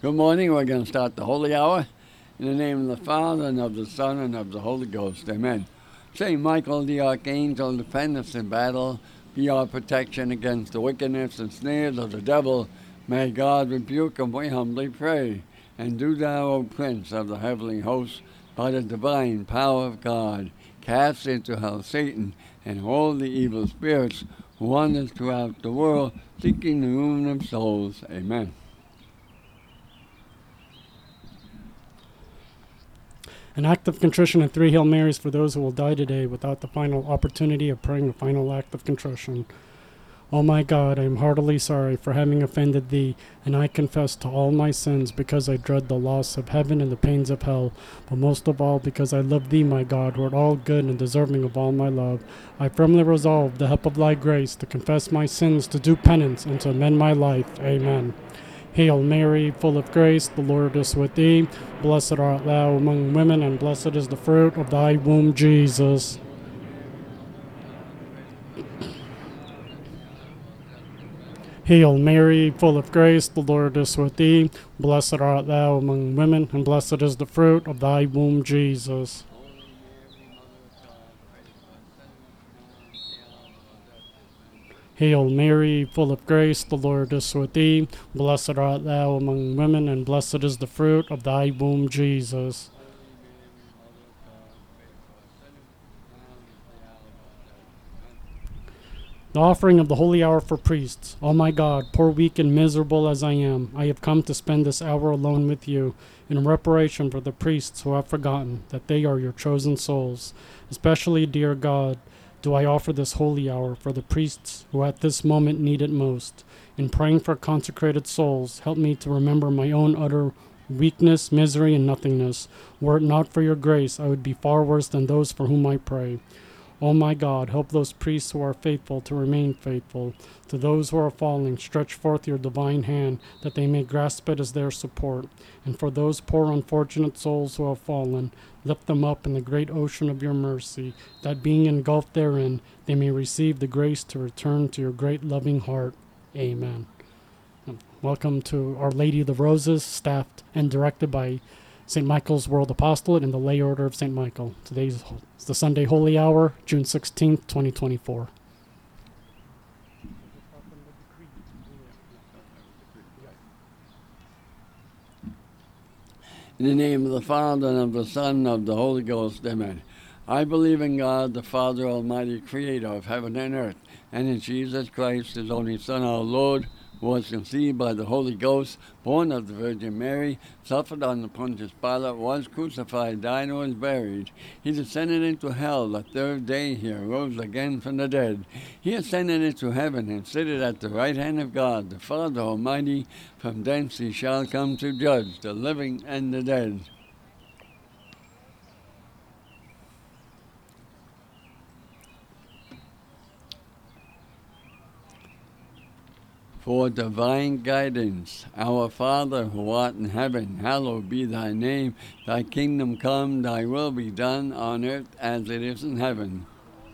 Good morning. We're going to start the Holy Hour. In the name of the Father, and of the Son, and of the Holy Ghost. Amen. Saint Michael the Archangel, defend us in battle. Be our protection against the wickedness and snares of the devil. May God rebuke him, we humbly pray. And do thou, O Prince of the heavenly hosts, by the divine power of God, cast into hell Satan and all the evil spirits who wander throughout the world, seeking the ruin of souls. Amen. An act of contrition and 3 Hail Marys for those who will die today without the final opportunity of praying a final act of contrition. O my God, I am heartily sorry for having offended Thee, and I confess to all my sins because I dread the loss of heaven and the pains of hell, but most of all because I love Thee, my God, who art all good and deserving of all my love. I firmly resolve, the help of Thy grace, to confess my sins, to do penance, and to amend my life. Amen. Hail Mary, full of grace, the Lord is with thee. Blessed art thou among women, and blessed is the fruit of thy womb, Jesus. Hail Mary, full of grace, the Lord is with thee. Blessed art thou among women, and blessed is the fruit of thy womb, Jesus. Hail Mary, full of grace, the Lord is with thee. Blessed art thou among women, and blessed is the fruit of thy womb, Jesus. The offering of the holy hour for priests. O my God, poor, weak, and miserable as I am, I have come to spend this hour alone with you in reparation for the priests who have forgotten that they are your chosen souls. Especially, dear God, do I offer this holy hour for the priests who at this moment need it most. In praying for consecrated souls, help me to remember my own utter weakness, misery, and nothingness. Were it not for your grace, I would be far worse than those for whom I pray. O my God, help those priests who are faithful to remain faithful. To those who are falling, stretch forth your divine hand, that they may grasp it as their support. And for those poor unfortunate souls who have fallen, lift them up in the great ocean of your mercy, that being engulfed therein, they may receive the grace to return to your great loving heart. Amen. Welcome to Our Lady of the Roses, staffed and directed by St. Michael's World Apostolate and the Lay Order of St. Michael. Today is the Sunday Holy Hour, June 16th, 2024. In the name of the Father, and of the Son, and of the Holy Ghost. Amen. I believe in God, the Father Almighty, creator of heaven and earth, and in Jesus Christ, his only Son, our Lord, who was conceived by the Holy Ghost, born of the Virgin Mary, suffered under Pontius Pilate, was crucified, died, and was buried. He descended into hell. The third day he arose again from the dead. He ascended into heaven and sitteth at the right hand of God, the Father Almighty. From thence he shall come to judge the living and the dead. For divine guidance, our Father who art in heaven, hallowed be thy name. Thy kingdom come, thy will be done on earth as it is in heaven.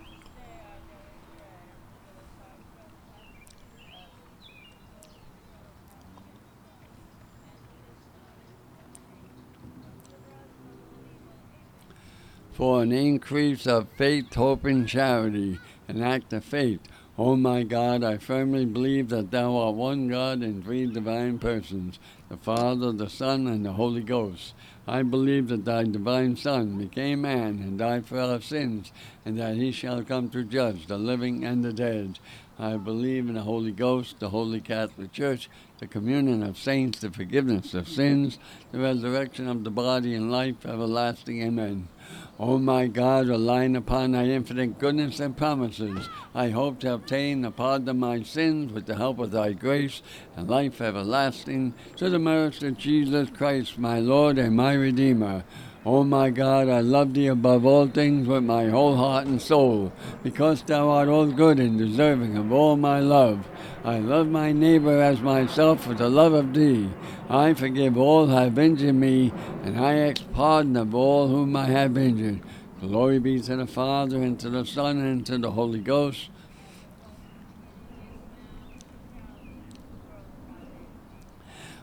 For an increase of faith, hope, and charity, an act of faith. O my God, I firmly believe that thou art one God in 3 divine persons, the Father, the Son, and the Holy Ghost. I believe that thy divine Son became man and died for our sins, and that he shall come to judge the living and the dead. I believe in the Holy Ghost, the Holy Catholic Church, the communion of saints, the forgiveness of sins, the resurrection of the body, and life everlasting. Amen. O my God, relying upon thy infinite goodness and promises, I hope to obtain the pardon of my sins with the help of thy grace and life everlasting, through the merits of Jesus Christ, my Lord and my Redeemer. O my God, I love thee above all things with my whole heart and soul, because thou art all good and deserving of all my love. I love my neighbor as myself for the love of thee. I forgive all who have injured me, and I ask pardon of all whom I have injured. Glory be to the Father, and to the Son, and to the Holy Ghost.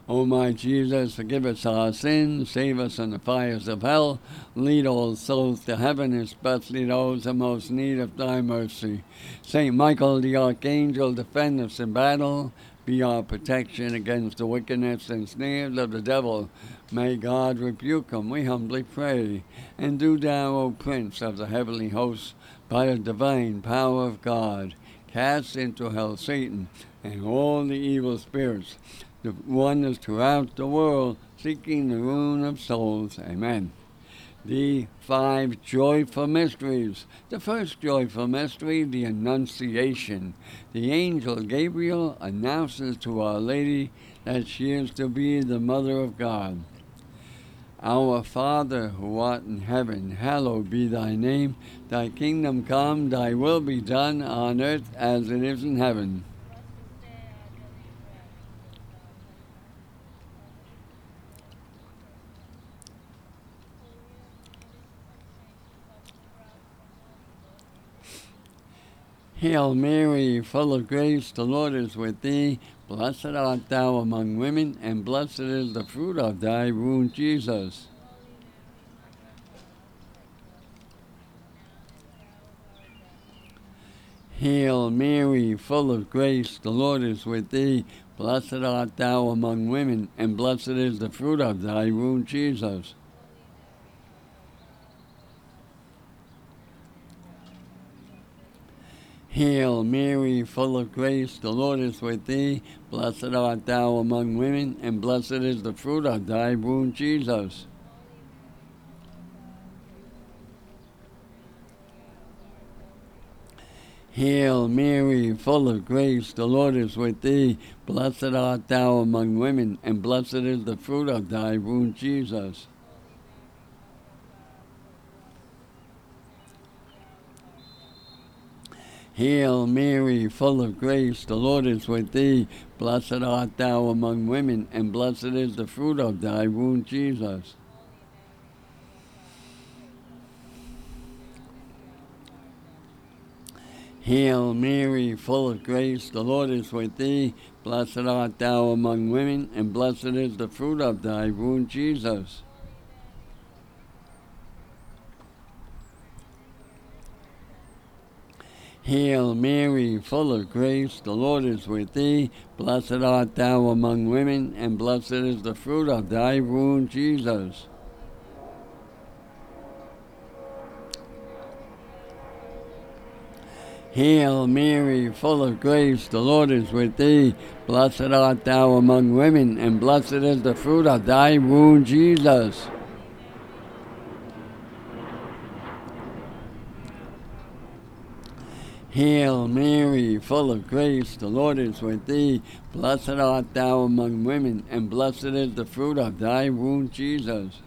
O my Jesus, forgive us our sins, save us from the fires of hell, lead all souls to heaven, especially those in most need of thy mercy. Saint Michael the Archangel, defend us in battle, be our protection against the wickedness and snares of the devil. May God rebuke him, we humbly pray. And do thou, O Prince of the heavenly hosts, by the divine power of God, cast into hell Satan and all the evil spirits, the wonders throughout the world, seeking the ruin of souls. Amen. The 5 joyful mysteries. The first joyful mystery, the Annunciation. The angel Gabriel announces to Our Lady that she is to be the Mother of God. Our Father, who art in heaven, hallowed be thy name. Thy kingdom come, thy will be done on earth as it is in heaven. Hail Mary, full of grace, the Lord is with thee. Blessed art thou among women, and blessed is the fruit of thy womb, Jesus. Hail Mary, full of grace, the Lord is with thee. Blessed art thou among women, and blessed is the fruit of thy womb, Jesus. Hail Mary, full of grace, the Lord is with thee. Blessed art thou among women, and blessed is the fruit of thy womb, Jesus. Hail Mary, full of grace, the Lord is with thee. Blessed art thou among women, and blessed is the fruit of thy womb, Jesus. Hail Mary, full of grace, the Lord is with thee. Blessed art thou among women, and blessed is the fruit of thy womb, Jesus. Hail Mary, full of grace, the Lord is with thee. Blessed art thou among women, and blessed is the fruit of thy womb, Jesus. Hail Mary, full of grace, the Lord is with thee. Blessed art thou among women, and blessed is the fruit of thy womb, Jesus. Hail Mary, full of grace, the Lord is with thee. Blessed art thou among women, and blessed is the fruit of thy womb, Jesus. Hail Mary, full of grace, the Lord is with thee. Blessed art thou among women, and blessed is the fruit of thy womb, Jesus.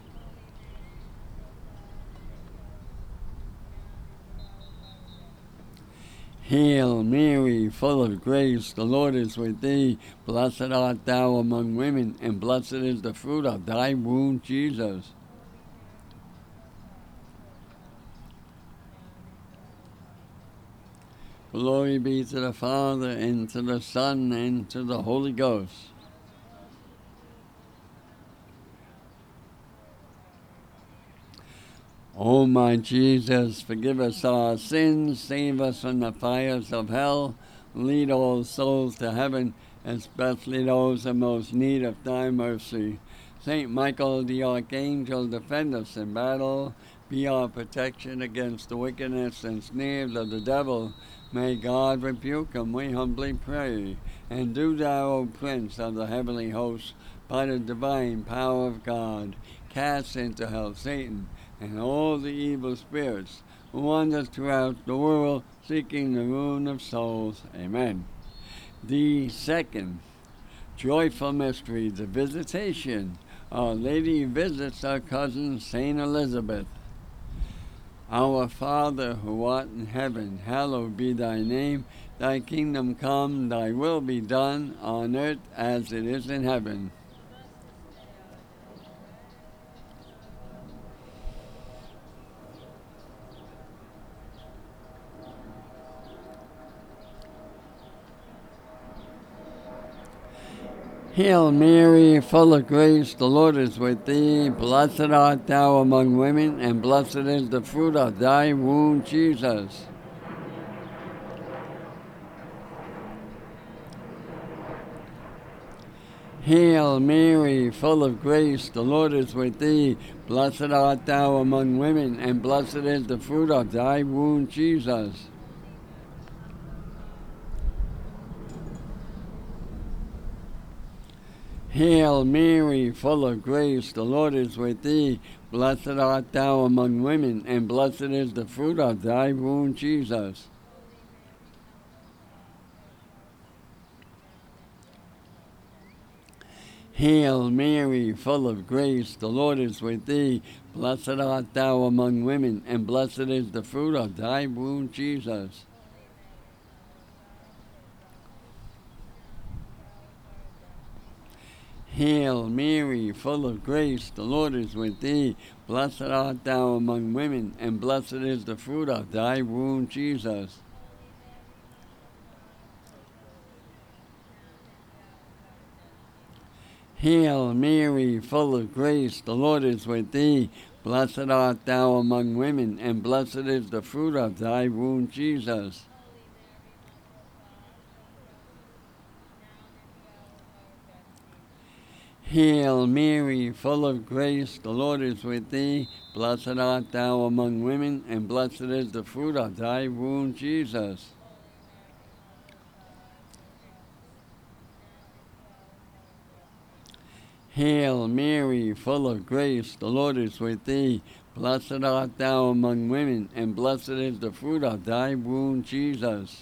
Hail Mary, full of grace, the Lord is with thee. Blessed art thou among women, and blessed is the fruit of thy womb, Jesus. Glory be to the Father, and to the Son, and to the Holy Ghost. O my Jesus, forgive us our sins, save us from the fires of hell, lead all souls to heaven, especially those in most need of thy mercy. Saint Michael the Archangel, defend us in battle, be our protection against the wickedness and snares of the devil. May God rebuke him, we humbly pray. And do thou, O Prince of the heavenly hosts, by the divine power of God, cast into hell Satan and all the evil spirits who wander throughout the world, seeking the ruin of souls. Amen. The second joyful mystery, the Visitation. Our Lady visits our cousin Saint Elizabeth. Our Father, who art in heaven, hallowed be thy name. Thy kingdom come, thy will be done, on earth as it is in heaven. Hail Mary, full of grace, the Lord is with thee. Blessed art thou among women, and blessed is the fruit of thy womb, Jesus. Hail Mary, full of grace, the Lord is with thee. Blessed art thou among women, and blessed is the fruit of thy womb, Jesus. Hail Mary, full of grace, the Lord is with thee. Blessed art thou among women, and blessed is the fruit of thy womb, Jesus. Hail Mary, full of grace, the Lord is with thee. Blessed art thou among women, and blessed is the fruit of thy womb, Jesus. Hail Mary, full of grace, the Lord is with thee. Blessed art thou among women, and blessed is the fruit of thy womb, Jesus. Hail Mary, full of grace, the Lord is with thee. Blessed art thou among women, and blessed is the fruit of thy womb, Jesus. Hail Mary, full of grace, the Lord is with thee. Blessed art thou among women, and blessed is the fruit of thy womb, Jesus. Hail Mary, full of grace, the Lord is with thee. Blessed art thou among women, and blessed is the fruit of thy womb, Jesus.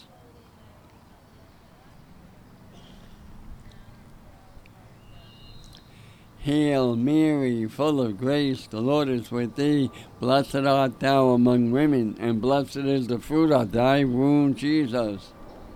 Hail Mary, full of grace, the Lord is with thee. Blessed art thou among women, and blessed is the fruit of thy womb, Jesus.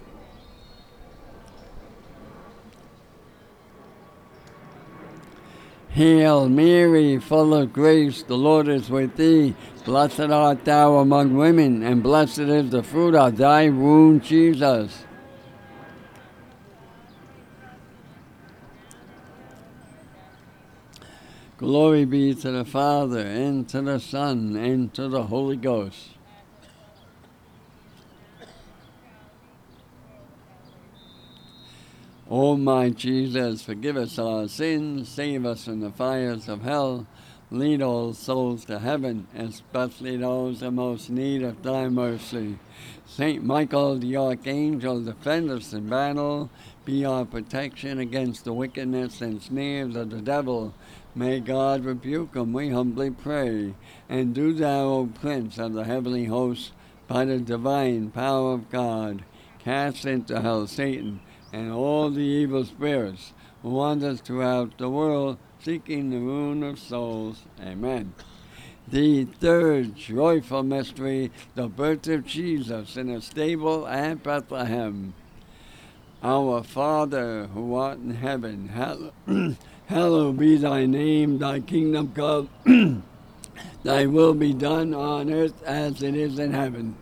Hail Mary, full of grace, the Lord is with thee. Blessed art thou among women, and blessed is the fruit of thy womb, Jesus. Glory be to the Father, and to the Son, and to the Holy Ghost. O my Jesus, forgive us our sins, save us from the fires of hell, lead all souls to heaven, especially those in most need of thy mercy. Saint Michael the Archangel, defend us in battle, be our protection against the wickedness and snares of the devil. May God rebuke him, we humbly pray. And do thou, O Prince of the heavenly hosts, by the divine power of God, cast into hell Satan and all the evil spirits who wander throughout the world, seeking the ruin of souls. Amen. The third joyful mystery, the birth of Jesus in a stable at Bethlehem. Our Father, who art in heaven, hallowed be thy name, thy kingdom come, thy will be done on earth as it is in heaven.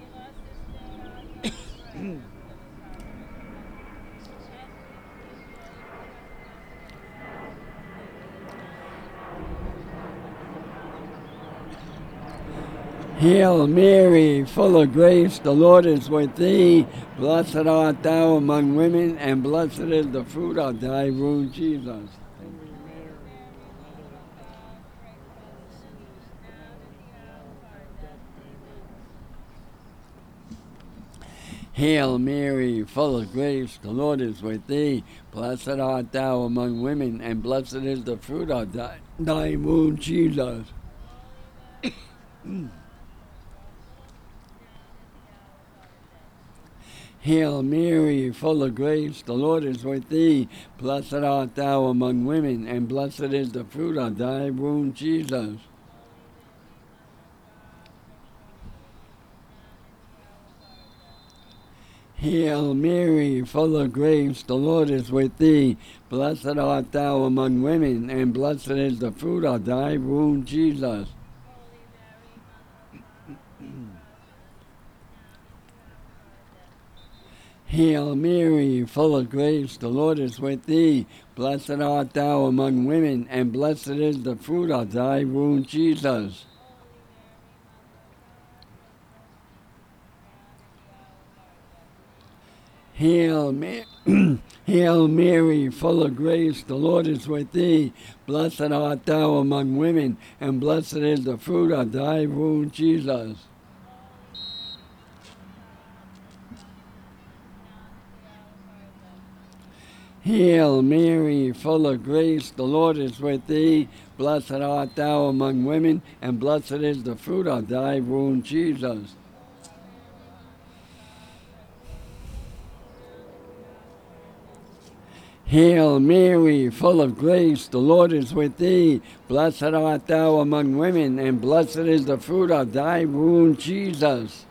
Hail Mary, full of grace, the Lord is with thee. Blessed art thou among women, and blessed is the fruit of thy womb, Jesus. Hail Mary, full of grace, the Lord is with thee. Blessed art thou among women, and blessed is the fruit of thy womb, Jesus. Hail Mary, full of grace, the Lord is with thee. Blessed art thou among women, and blessed is the fruit of thy womb, Jesus. Hail Mary, full of grace, the Lord is with thee. Blessed art thou among women, and blessed is the fruit of thy womb, Jesus. Hail Mary, full of grace, the Lord is with thee. Blessed art thou among women, and blessed is the fruit of thy womb, Jesus. Hail, Hail Mary, full of grace, the Lord is with thee. Blessed art thou among women, and blessed is the fruit of thy womb, Jesus. Hail Mary, full of grace, the Lord is with thee. Blessed art thou among women, and blessed is the fruit of thy womb, Jesus. Hail Mary, full of grace, the Lord is with thee. Blessed art thou among women, and blessed is the fruit of thy womb, Jesus.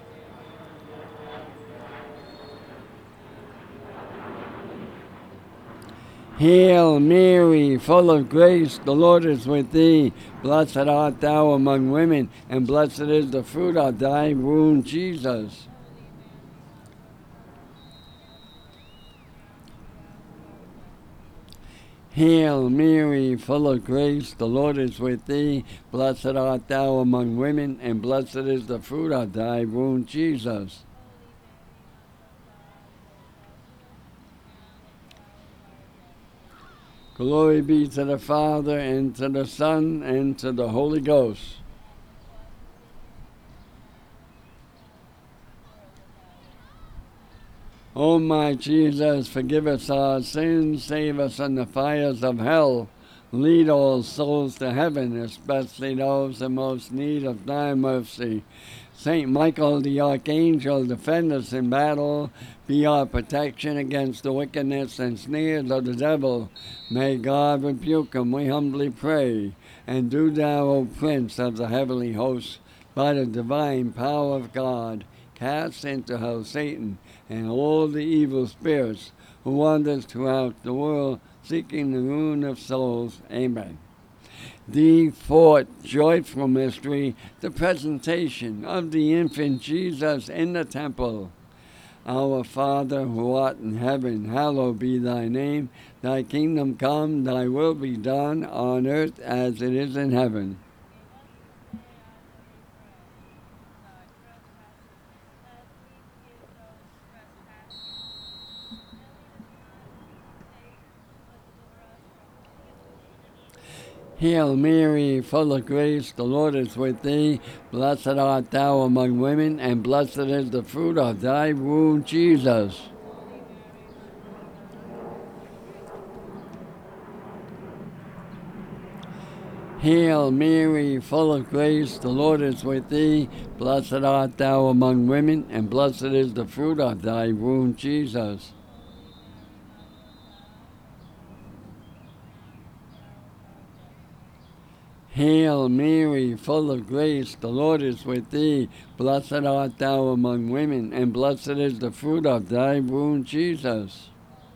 Hail Mary, full of grace, the Lord is with thee. Blessed art thou among women, and blessed is the fruit of thy womb, Jesus. Hail Mary, full of grace, the Lord is with thee. Blessed art thou among women, and blessed is the fruit of thy womb, Jesus. Glory be to the Father, and to the Son, and to the Holy Ghost. O my Jesus, forgive us our sins, save us from the fires of hell. Lead all souls to heaven, especially those in most need of thy mercy. Saint Michael the Archangel, defend us in battle. Be our protection against the wickedness and snares of the devil. May God rebuke him, we humbly pray. And do thou, O Prince of the heavenly hosts, by the divine power of God, cast into hell Satan and all the evil spirits who wander throughout the world, seeking the ruin of souls. Amen. The fourth joyful mystery, the presentation of the infant Jesus in the temple. Our Father, who art in heaven, hallowed be thy name. Thy kingdom come, thy will be done, on earth as it is in heaven. Hail Mary, full of grace, the Lord is with thee. Blessed art thou among women, and blessed is the fruit of thy womb, Jesus. Hail Mary, full of grace, the Lord is with thee. Blessed art thou among women, and blessed is the fruit of thy womb, Jesus. Hail Mary, full of grace, the Lord is with thee. Blessed art thou among women, and blessed is the fruit of thy womb, Jesus.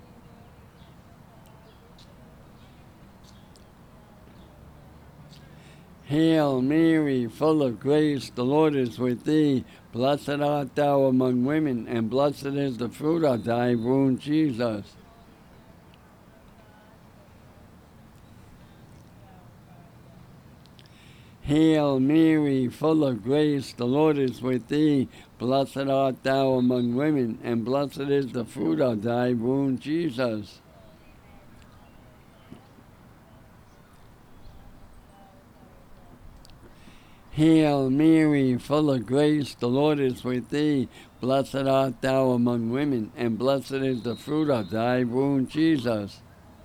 Hail Mary, full of grace, the Lord is with thee. Blessed art thou among women, and blessed is the fruit of thy womb, Jesus. Hail Mary, full of grace, the Lord is with thee. Blessed art thou among women, and blessed is the fruit of thy womb, Jesus. Hail Mary, full of grace, the Lord is with thee. Blessed art thou among women, and blessed is the fruit of thy womb, Jesus.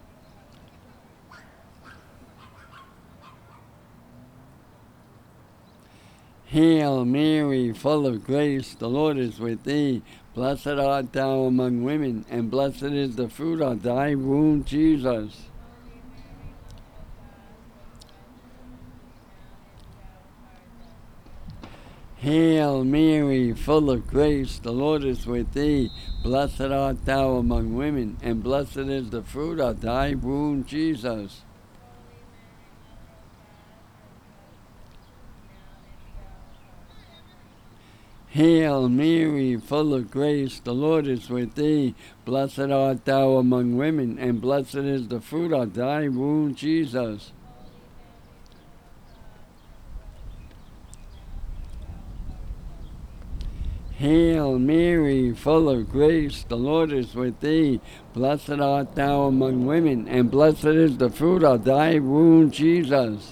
Hail Mary, full of grace, the Lord is with thee. Blessed art thou among women, and blessed is the fruit of thy womb, Jesus. Hail Mary, full of grace, the Lord is with thee. Blessed art thou among women, and blessed is the fruit of thy womb, Jesus. Hail Mary, full of grace, the Lord is with thee. Blessed art thou among women, and blessed is the fruit of thy womb, Jesus. Hail Mary, full of grace, the Lord is with thee. Blessed art thou among women, and blessed is the fruit of thy womb, Jesus.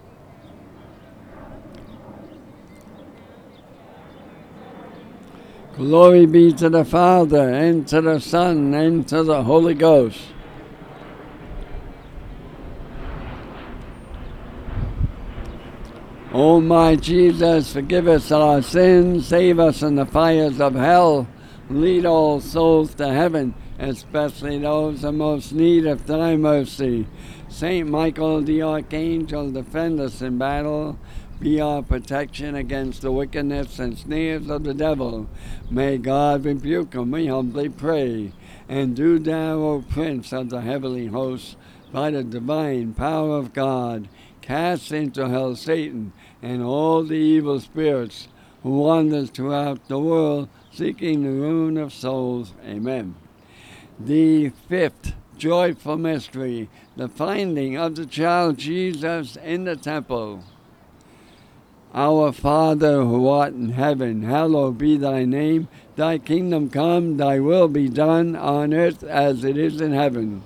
Glory be to the Father, and to the Son, and to the Holy Ghost. O my Jesus, forgive us our sins, save us from the fires of hell, lead all souls to heaven, especially those in most need of thy mercy. Saint Michael the Archangel, defend us in battle. Be our protection against the wickedness and snares of the devil. May God rebuke him, we humbly pray. And do thou, O Prince of the heavenly hosts, by the divine power of God, cast into hell Satan and all the evil spirits who wander throughout the world, seeking the ruin of souls. Amen. The fifth joyful mystery, the finding of the child Jesus in the temple. Our Father, who art in heaven, hallowed be thy name. Thy kingdom come, thy will be done on earth as it is in heaven.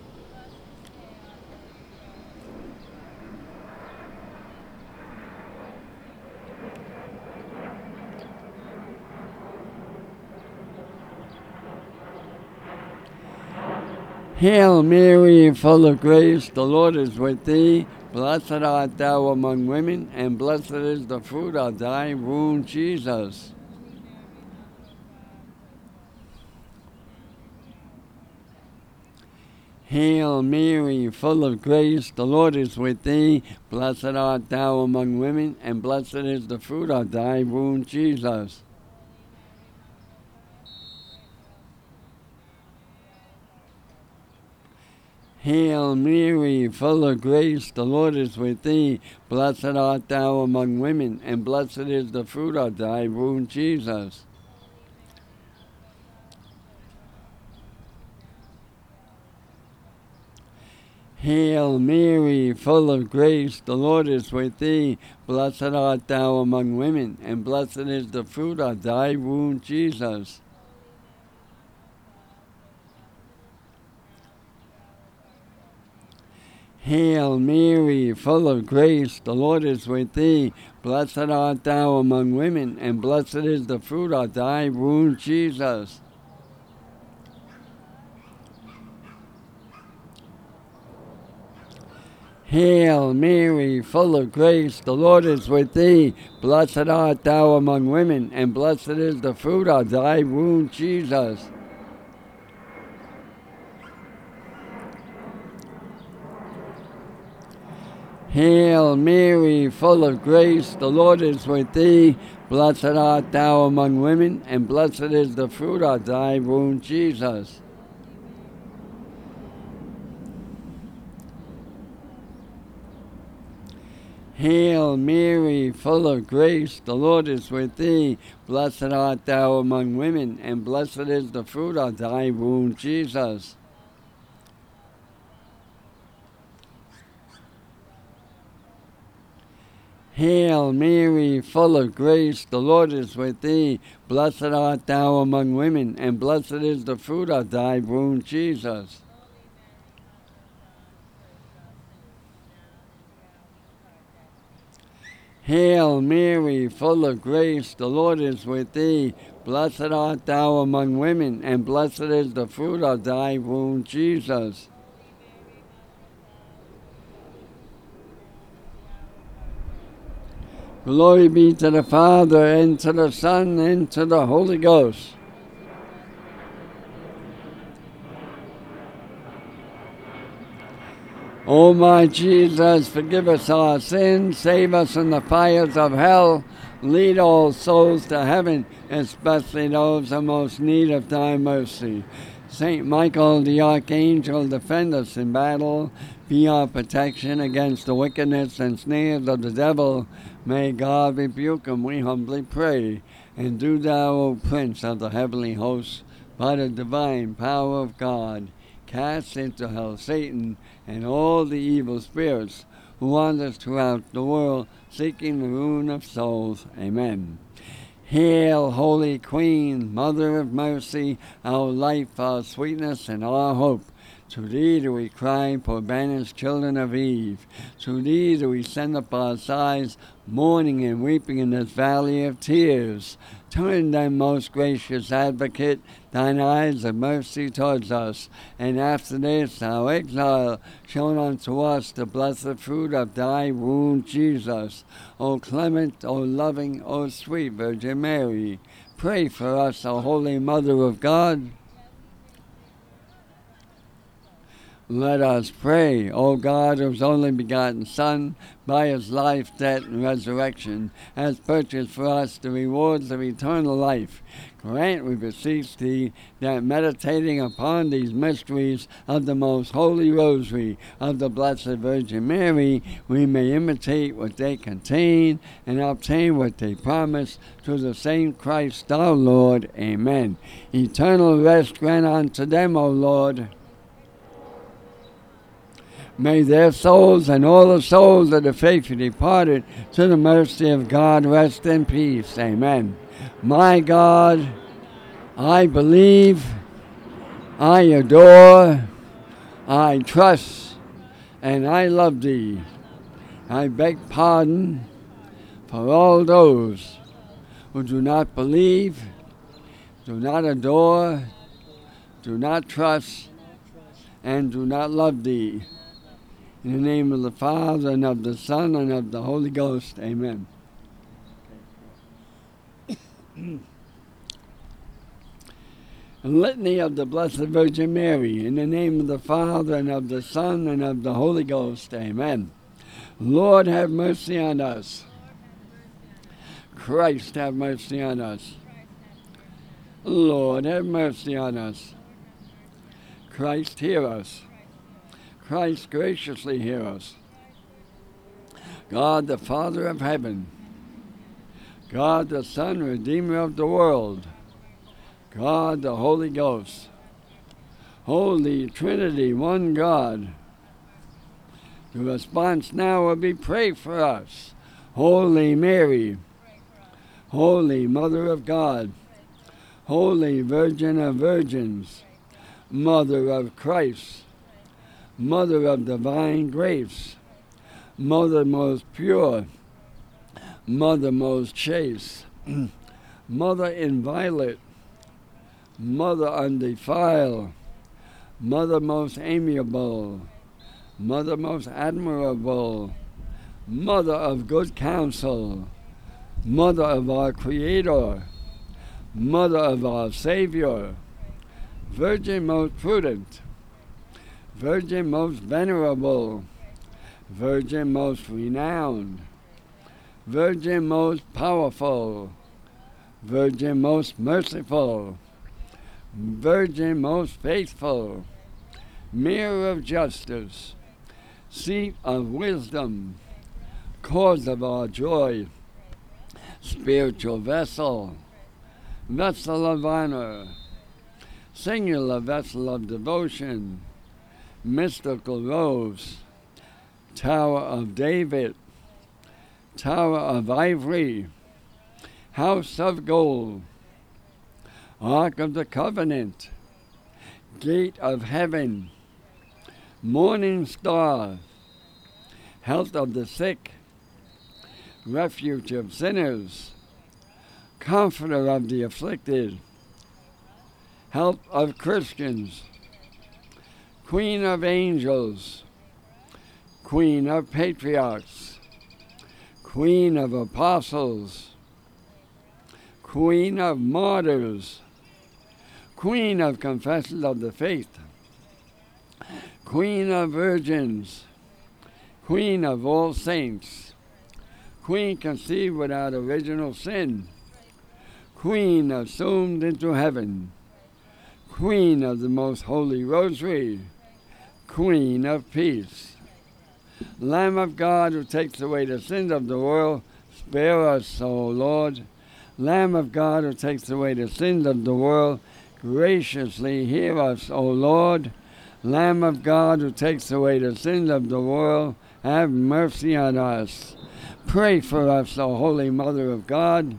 Hail Mary, full of grace, the Lord is with thee. Blessed art thou among women, and blessed is the fruit of thy womb, Jesus. Hail Mary, full of grace, the Lord is with thee. Blessed art thou among women, and blessed is the fruit of thy womb, Jesus. Hail Mary, full of grace, the Lord is with thee. Blessed art thou among women, and blessed is the fruit of thy womb, Jesus. Hail Mary, full of grace, the Lord is with thee. Blessed art thou among women, and blessed is the fruit of thy womb, Jesus. Hail Mary, full of grace, the Lord is with thee. Blessed art thou among women, and blessed is the fruit of thy womb, Jesus. Hail Mary, full of grace, the Lord is with thee. Blessed art thou among women, and blessed is the fruit of thy womb, Jesus. Hail Mary, full of grace, the Lord is with thee. Blessed art thou among women, and blessed is the fruit of thy womb, Jesus. Hail Mary, full of grace, the Lord is with thee. Blessed art thou among women, and blessed is the fruit of thy womb, Jesus. Hail Mary, full of grace, the Lord is with thee. Blessed art thou among women, and blessed is the fruit of thy womb, Jesus. Hail Mary, full of grace, the Lord is with thee. Blessed art thou among women, and blessed is the fruit of thy womb, Jesus. Glory be to the Father, and to the Son, and to the Holy Ghost. O my Jesus, forgive us our sins, save us from the fires of hell, lead all souls to heaven, especially those in most need of thy mercy. Saint Michael the Archangel, defend us in battle, be our protection against the wickedness and snares of the devil. May God rebuke him, we humbly pray. And do thou, O Prince of the heavenly hosts, by the divine power of God, cast into hell Satan and all the evil spirits who wander throughout the world, seeking the ruin of souls. Amen. Hail, Holy Queen, Mother of Mercy, our life, our sweetness, and our hope. To thee do we cry, poor banished children of Eve. To thee do we send up our sighs, mourning and weeping in this valley of tears. Turn then, most gracious Advocate, thine eyes of mercy towards us, and after this our exile, shown unto us the blessed fruit of thy womb, Jesus. O clement, O loving, O sweet Virgin Mary, pray for us, O Holy Mother of God. Let us pray. O God, whose only begotten Son, by his life, death, and resurrection, has purchased for us the rewards of eternal life, grant, we beseech thee, that meditating upon these mysteries of the most holy rosary of the Blessed Virgin Mary, we may imitate what they contain and obtain what they promise, through the same Christ our Lord. Amen. Eternal rest grant unto them, O Lord. May their souls and all the souls of the faithful departed to the mercy of God rest in peace. Amen. My God, I believe, I adore, I trust, and I love thee. I beg pardon for all those who do not believe, do not adore, do not trust, and do not love thee. In the name of the Father, and of the Son, and of the Holy Ghost. Amen. A litany of the Blessed Virgin Mary. In the name of the Father, and of the Son, and of the Holy Ghost. Amen. Lord, have mercy on us. Christ, have mercy on us. Lord, have mercy on us. Christ, hear us. Christ, graciously hear us. God, the Father of heaven, God, the Son, Redeemer of the world, God, the Holy Ghost, Holy Trinity, one God. The response now will be, pray for us. Holy Mary, Holy Mother of God, Holy Virgin of Virgins, Mother of Christ, Mother of divine grace, Mother most pure, Mother most chaste, Mother inviolate, Mother undefiled, Mother most amiable, Mother most admirable, Mother of good counsel, Mother of our Creator, Mother of our Savior, Virgin most prudent, Virgin most venerable, Virgin most renowned, Virgin most powerful, Virgin most merciful, Virgin most faithful, Mirror of justice, Seat of wisdom, Cause of our joy, Spiritual vessel, Vessel of honor, Singular vessel of devotion, Mystical rose, Tower of David, Tower of ivory, House of gold, Ark of the Covenant, Gate of heaven, Morning star, Health of the sick, Refuge of sinners, Comforter of the afflicted, Help of Christians, Queen of angels, Queen of patriarchs, Queen of apostles, Queen of martyrs, Queen of confessors of the faith, Queen of virgins, Queen of all saints, Queen conceived without original sin, Queen assumed into heaven, Queen of the most holy rosary, Queen of peace. Lamb of God, who takes away the sins of the world, spare us, O Lord. Lamb of God who takes away the sins of the world, graciously hear us, O Lord. Lamb of God who takes away the sins of the world, have mercy on us. Pray for us, O Holy Mother of God.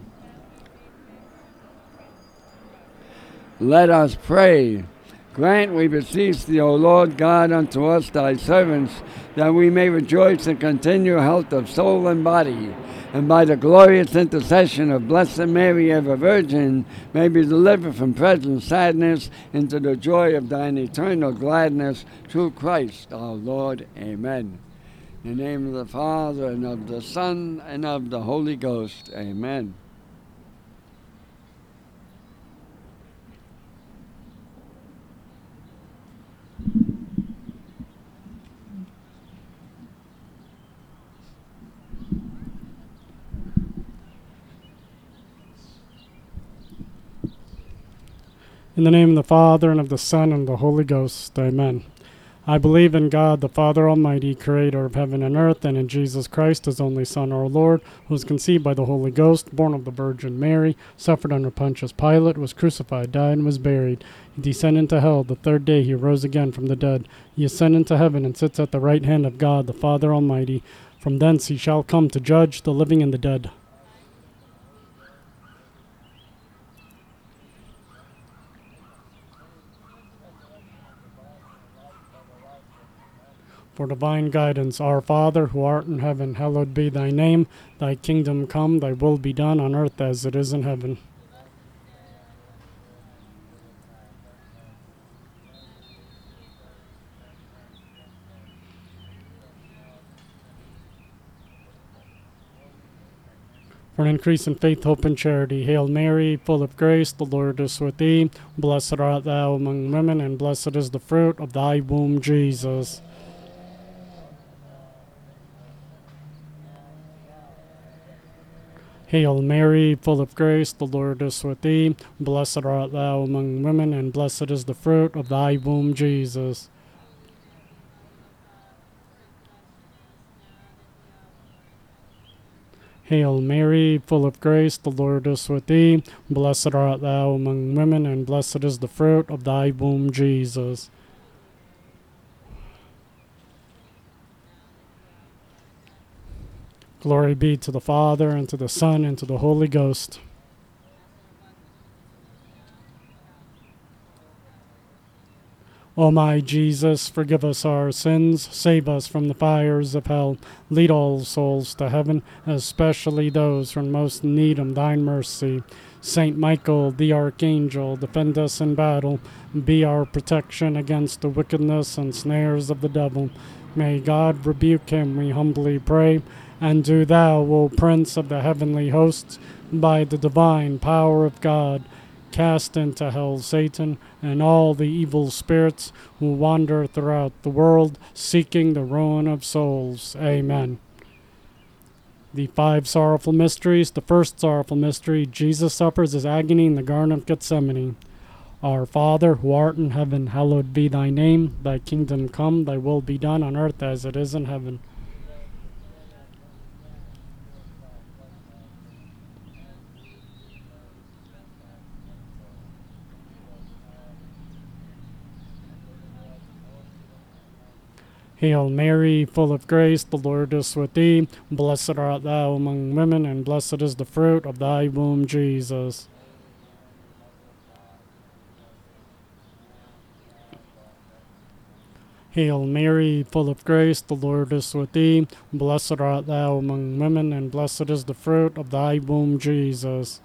Let us pray. Grant, we beseech thee, O Lord God, unto us thy servants, that we may rejoice in continual health of soul and body, and by the glorious intercession of Blessed Mary, ever Virgin, may be delivered from present sadness into the joy of thine eternal gladness, through Christ our Lord. Amen. In the name of the Father, and of the Son, and of the Holy Ghost. Amen. In the name of the Father, and of the Son, and of the Holy Ghost. Amen. I believe in God, the Father Almighty, creator of heaven and earth, and in Jesus Christ, his only Son, our Lord, who was conceived by the Holy Ghost, born of the Virgin Mary, suffered under Pontius Pilate, was crucified, died, and was buried. He descended into hell. The third day he rose again from the dead. He ascended into heaven and sits at the right hand of God, the Father Almighty. From thence he shall come to judge the living and the dead. For divine guidance, our Father, who art in heaven, hallowed be thy name. Thy kingdom come, thy will be done on earth as it is in heaven. For an increase in faith, hope, and charity, Hail Mary, full of grace, the Lord is with thee. Blessed art thou among women, and blessed is the fruit of thy womb, Jesus. Hail Mary, full of grace, the Lord is with thee. Blessed art thou among women, and blessed is the fruit of thy womb, Jesus. Hail Mary, full of grace, the Lord is with thee. Blessed art thou among women, and blessed is the fruit of thy womb, Jesus. Glory be to the Father, and to the Son, and to the Holy Ghost. O my Jesus, forgive us our sins, save us from the fires of hell, lead all souls to heaven, especially those who are most in need of thine mercy. Saint Michael, the Archangel, defend us in battle, be our protection against the wickedness and snares of the devil. May God rebuke him, we humbly pray. And do thou, O Prince of the heavenly hosts, by the divine power of God, cast into hell Satan and all the evil spirits who wander throughout the world, seeking the ruin of souls. Amen. The five sorrowful mysteries. The first sorrowful mystery, Jesus suffers his agony in the Garden of Gethsemane. Our Father, who art in heaven, hallowed be thy name. Thy kingdom come, thy will be done on earth as it is in heaven. Hail Mary, full of grace, the Lord is with thee. Blessed art thou among women, and blessed is the fruit of thy womb, Jesus. Hail Mary, full of grace, the Lord is with thee. Blessed art thou among women, and blessed is the fruit of thy womb, Jesus.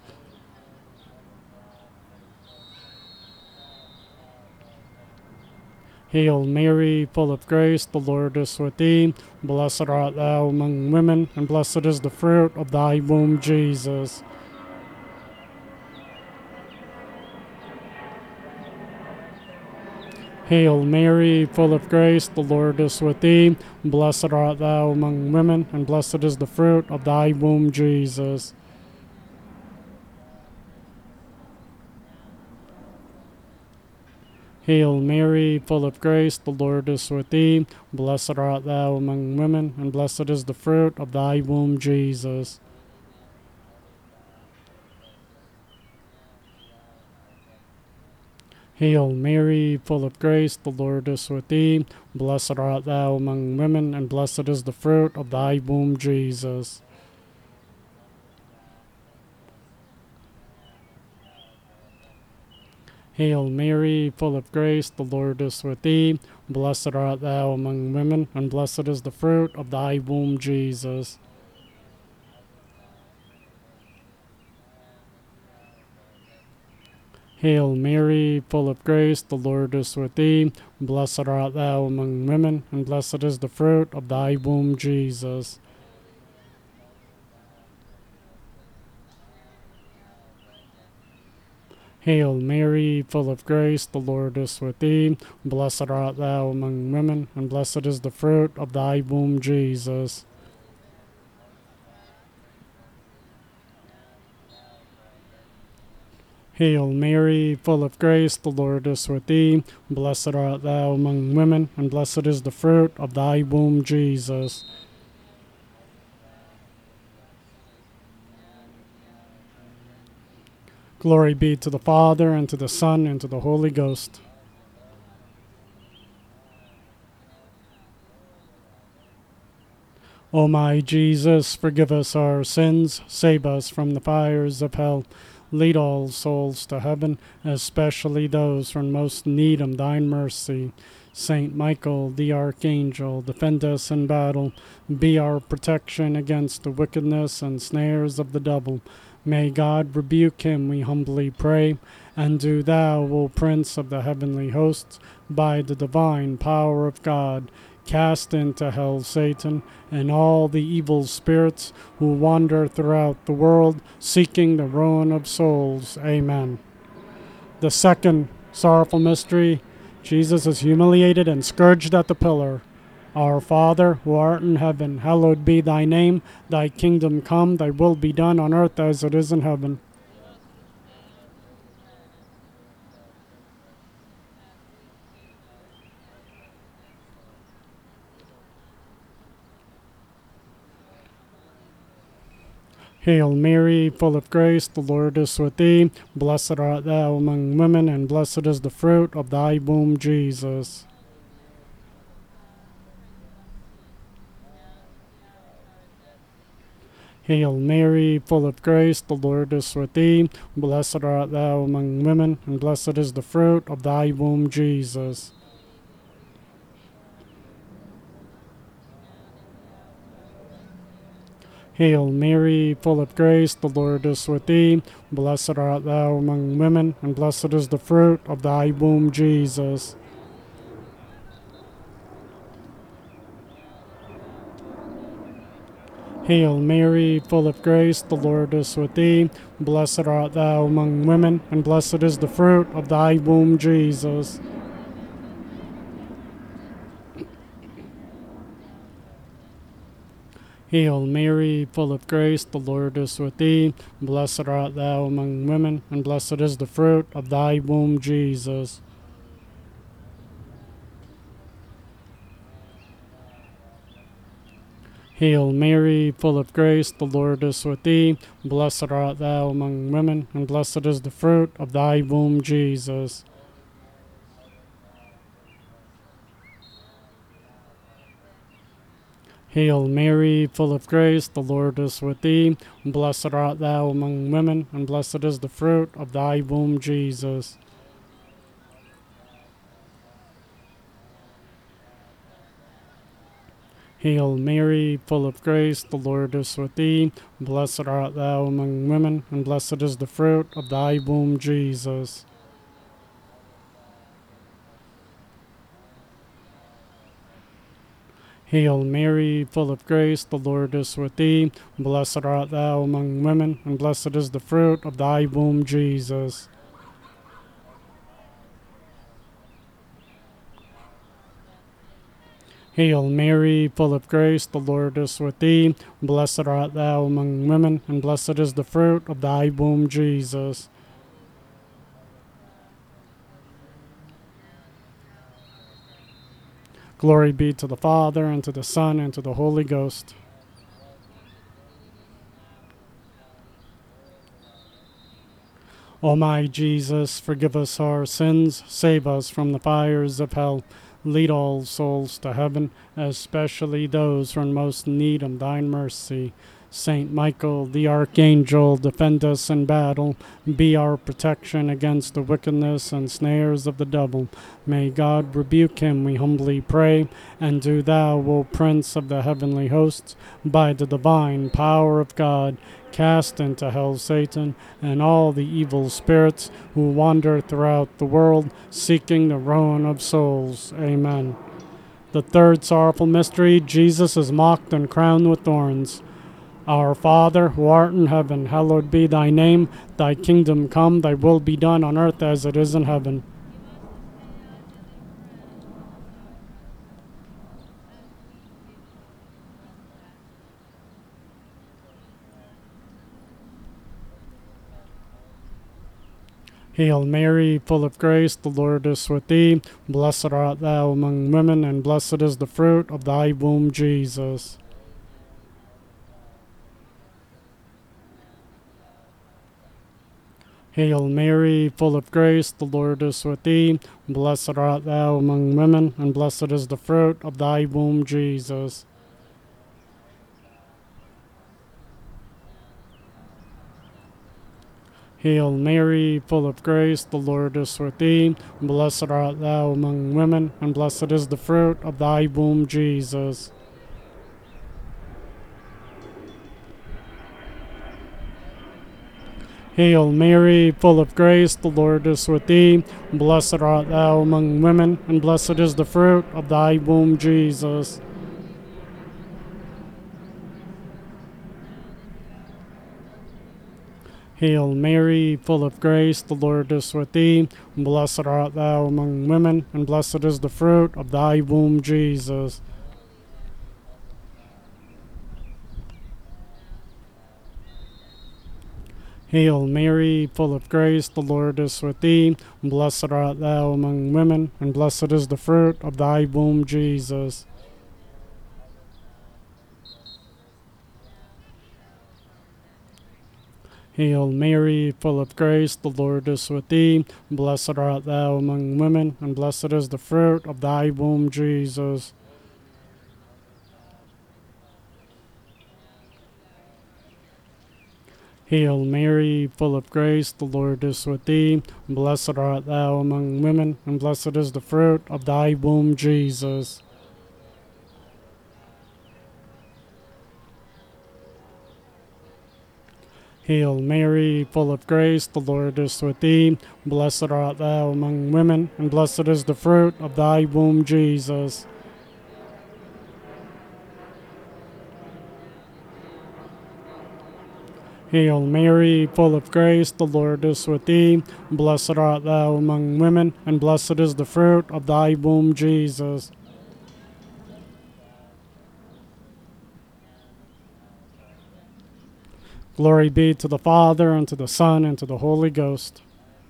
Hail Mary, full of grace, the Lord is with thee. Blessed art thou among women, and blessed is the fruit of thy womb, Jesus. Hail Mary, full of grace, the Lord is with thee. Blessed art thou among women, and blessed is the fruit of thy womb, Jesus. Hail Mary, full of grace, the Lord is with thee. Blessed art thou among women, and blessed is the fruit of thy womb, Jesus. Hail Mary, full of grace, the Lord is with thee. Blessed art thou among women, and blessed is the fruit of thy womb, Jesus. Hail Mary, full of grace, the Lord is with thee. Blessed art thou among women, and blessed is the fruit of thy womb, Jesus. Hail Mary, full of grace, the Lord is with thee. Blessed art thou among women, and blessed is the fruit of thy womb, Jesus. Hail Mary, full of grace, the Lord is with thee. Blessed art thou among women, and blessed is the fruit of thy womb, Jesus. Hail Mary, full of grace, the Lord is with thee. Blessed art thou among women, and blessed is the fruit of thy womb, Jesus. Glory be to the Father, and to the Son, and to the Holy Ghost. O my Jesus, forgive us our sins, save us from the fires of hell. Lead all souls to heaven, especially those who are in most need of thine mercy. Saint Michael, the Archangel, defend us in battle. Be our protection against the wickedness and snares of the devil. May God rebuke him, we humbly pray. And do thou, O Prince of the heavenly hosts, by the divine power of God, cast into hell Satan and all the evil spirits who wander throughout the world, seeking the ruin of souls. Amen. The second sorrowful mystery, Jesus is humiliated and scourged at the pillar. Our Father, who art in heaven, hallowed be thy name. Thy kingdom come, thy will be done on earth as it is in heaven. Hail Mary, full of grace, the Lord is with thee. Blessed art thou among women, and blessed is the fruit of thy womb, Jesus. Hail Mary, full of grace, the Lord is with thee. Blessed art thou among women, and blessed is the fruit of thy womb, Jesus. Hail Mary, full of grace, the Lord is with thee. Blessed art thou among women, and blessed is the fruit of thy womb, Jesus. Hail Mary, full of grace, the Lord is with thee. Blessed art thou among women, and blessed is the fruit of thy womb, Jesus. Hail Mary, full of grace, the Lord is with thee. Blessed art thou among women, and blessed is the fruit of thy womb, Jesus. Hail Mary, full of grace, the Lord is with thee. Blessed art thou among women, and blessed is the fruit of thy womb, Jesus. Hail Mary, full of grace, the Lord is with thee. Blessed art thou among women, and blessed is the fruit of thy womb, Jesus. Hail Mary, full of grace, the Lord is with thee. Blessed art thou among women, and blessed is the fruit of thy womb, Jesus. Hail Mary, full of grace, the Lord is with thee. Blessed art thou among women, and blessed is the fruit of thy womb, Jesus. Hail Mary, full of grace, the Lord is with thee. Blessed art thou among women, and blessed is the fruit of thy womb, Jesus. Glory be to the Father, and to the Son, and to the Holy Ghost. O my Jesus, forgive us our sins, save us from the fires of hell. Lead all souls to heaven, especially those who are in most need of thine mercy. Saint Michael, the archangel, defend us in battle. Be our protection against the wickedness and snares of the devil. May God rebuke him, we humbly pray. And do thou, O Prince of the heavenly hosts, by the divine power of God, cast into hell Satan and all the evil spirits who wander throughout the world, seeking the ruin of souls. Amen. The third sorrowful mystery, Jesus is mocked and crowned with thorns. Our Father, who art in heaven, hallowed be thy name. Thy kingdom come, thy will be done on earth as it is in heaven. Hail Mary, full of grace, the Lord is with thee. Blessed art thou among women, and blessed is the fruit of thy womb, Jesus. Hail Mary, full of grace, the Lord is with thee. Blessed art thou among women, and blessed is the fruit of thy womb, Jesus. Hail Mary, full of grace, the Lord is with thee. Blessed art thou among women, and blessed is the fruit of thy womb, Jesus. Hail Mary, full of grace, the Lord is with thee. Blessed art thou among women, and blessed is the fruit of thy womb, Jesus. Hail Mary, full of grace, the Lord is with thee. Blessed art thou among women, and blessed is the fruit of thy womb, Jesus. Hail Mary, full of grace, the Lord is with thee. Blessed art thou among women, and blessed is the fruit of thy womb, Jesus. Hail Mary, full of grace, the Lord is with thee. Blessed art thou among women, and blessed is the fruit of thy womb, Jesus. Hail Mary, full of grace, the Lord is with thee. Blessed art thou among women, and blessed is the fruit of thy womb, Jesus. Hail Mary, full of grace, the Lord is with thee. Blessed art thou among women, and blessed is the fruit of thy womb, Jesus. Hail Mary, full of grace, the Lord is with thee. Blessed art thou among women, and blessed is the fruit of thy womb, Jesus. Glory be to the Father, and to the Son, and to the Holy Ghost.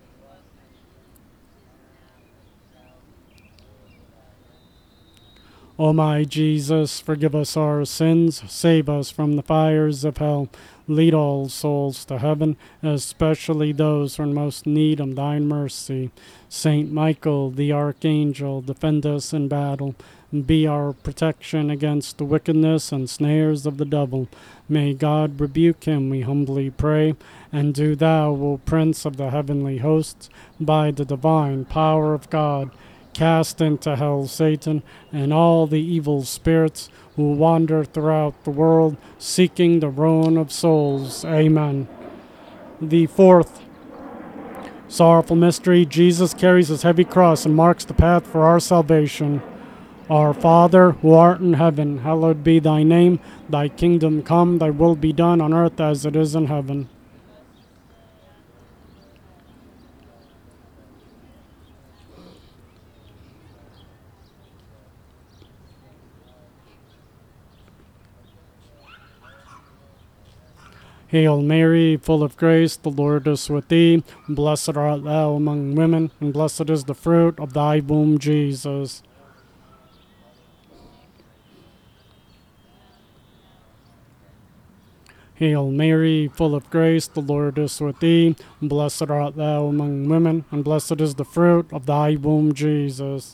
O my Jesus, forgive us our sins, save us from the fires of hell. Lead all souls to heaven, especially those who are in most need of thine mercy. Saint Michael, the archangel, defend us in battle. Be our protection against the wickedness and snares of the devil. May God rebuke him, we humbly pray. And do thou, O Prince of the heavenly hosts, by the divine power of God, cast into hell Satan and all the evil spirits who wander throughout the world, seeking the ruin of souls. Amen. The fourth sorrowful mystery, Jesus carries his heavy cross and marks the path for our salvation. Our Father, who art in heaven, hallowed be thy name. Thy kingdom come, thy will be done on earth as it is in heaven. Hail Mary, full of grace, the Lord is with thee. Blessed art thou among women, and blessed is the fruit of thy womb, Jesus. Hail Mary, full of grace, the Lord is with thee. Blessed art thou among women, and blessed is the fruit of thy womb, Jesus.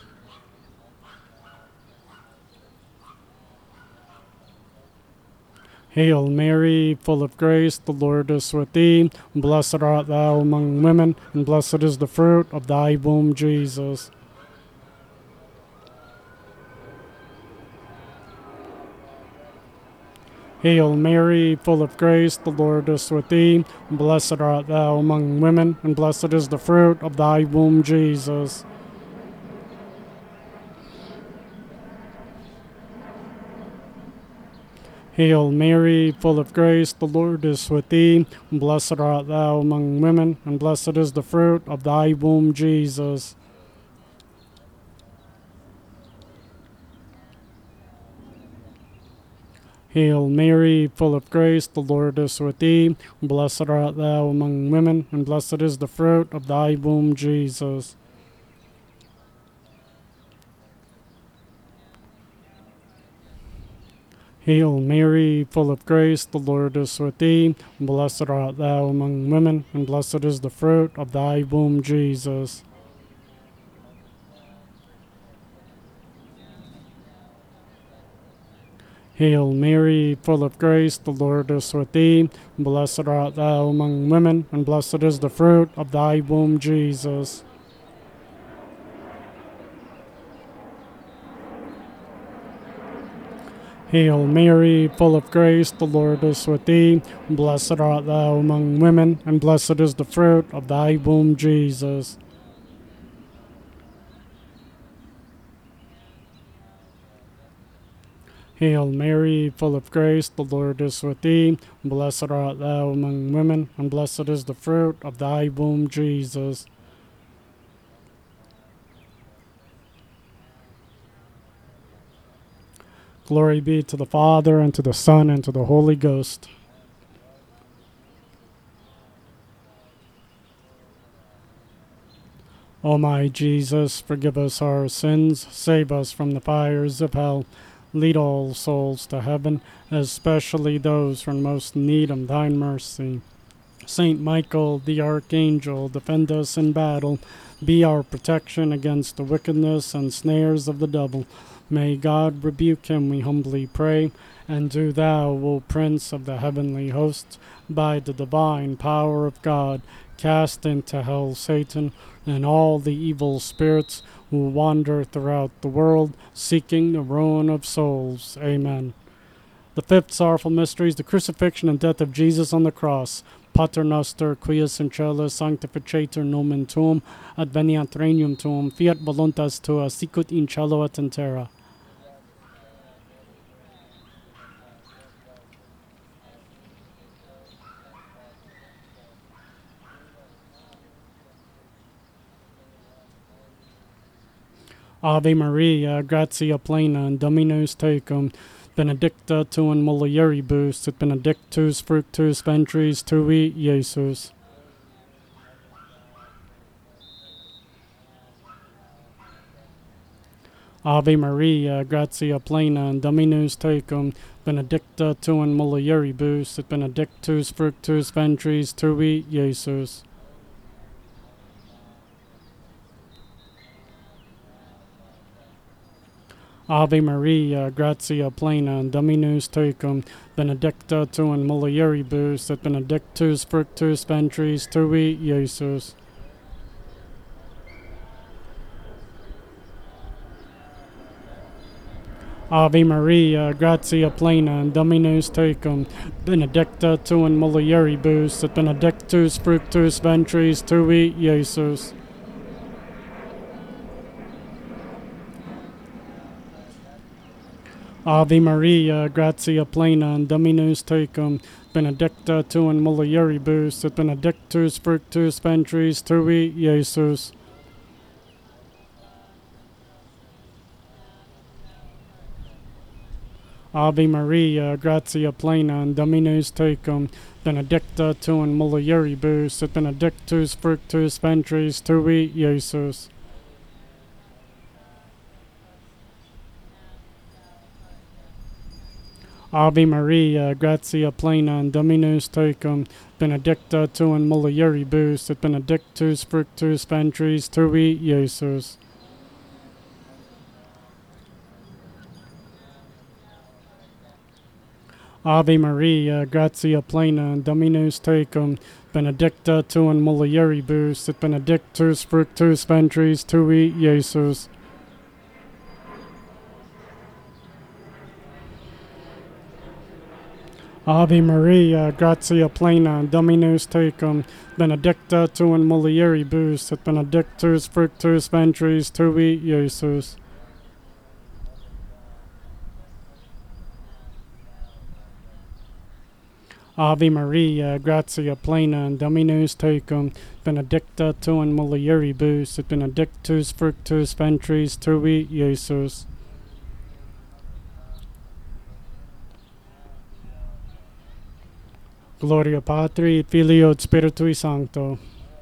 Hail Mary, full of grace, the Lord is with thee. Blessed art thou among women, and blessed is the fruit of thy womb, Jesus. Hail Mary, full of grace, the Lord is with thee. Blessed art thou among women, and blessed is the fruit of thy womb, Jesus. Hail Mary, full of grace, the Lord is with thee. Blessed art thou among women, and blessed is the fruit of thy womb, Jesus. Hail Mary, full of grace, the Lord is with thee. Blessed art thou among women, and blessed is the fruit of thy womb, Jesus. Hail Mary, full of grace, the Lord is with thee. Blessed art thou among women, and blessed is the fruit of thy womb, Jesus. Hail Mary, full of grace, the Lord is with thee. Blessed art thou among women, and blessed is the fruit of thy womb, Jesus. Hail Mary, full of grace, the Lord is with thee. Blessed art thou among women, and blessed is the fruit of thy womb, Jesus. Hail Mary, full of grace, the Lord is with thee. Blessed art thou among women, and blessed is the fruit of thy womb, Jesus. Glory be to the Father, and to the Son, and to the Holy Ghost. O my Jesus, forgive us our sins, save us from the fires of hell, lead all souls to heaven, especially those who are in most need of thine mercy. Saint Michael, the Archangel, defend us in battle, be our protection against the wickedness and snares of the devil. May God rebuke him, we humbly pray. And do thou, O Prince of the heavenly hosts, by the divine power of God, cast into hell Satan and all the evil spirits who wander throughout the world, seeking the ruin of souls. Amen. The fifth sorrowful mystery is the crucifixion and death of Jesus on the cross. Pater noster, quies in cielo sanctificetur nomen tuum, adveniat regnum tuum, fiat voluntas tua, sicut in cielo et in terra. Ave Maria, gratia plena, Dominus tecum, benedicta tu in mulieribus, et benedictus fructus ventris tui, Iesus. Ave Maria, gratia plena, Dominus tecum, benedicta tu in mulieribus, et benedictus fructus ventris tui, Iesus. Ave Maria, gratia plena, Dominus tecum, benedicta tu in mulieribus, et benedictus fructus ventris tui, Iesus. Ave Maria, gratia plena, Dominus tecum, benedicta tu in mulieribus, et benedictus fructus ventris tui, Iesus. Ave Maria, gratia plena, Dominus tecum, benedicta tu in mulieribus, et benedictus fructus ventris tui, Iesus. Ave Maria, gratia plena, Dominus tecum, benedicta tu in mulieribus, et benedictus fructus ventris tui, Iesus. Ave Maria, gratia plena, Dominus tecum, benedicta tu in mulieribus, et benedictus fructus ventris tui, Iesus. Ave Maria, gratia plena, Dominus tecum, benedicta tu in mulieribus, et benedictus fructus ventris tui, Iesus. Ave Maria, gratia plena, Dominus tecum, benedicta tu in mulieribus, et benedictus fructus ventris tui, Iesus. Ave Maria, gratia plena, Dominus tecum, benedicta tu in mulieribus, et benedictus fructus ventris tui, Iesus. Gloria Patri, et Filio, et Spiritui Sancto.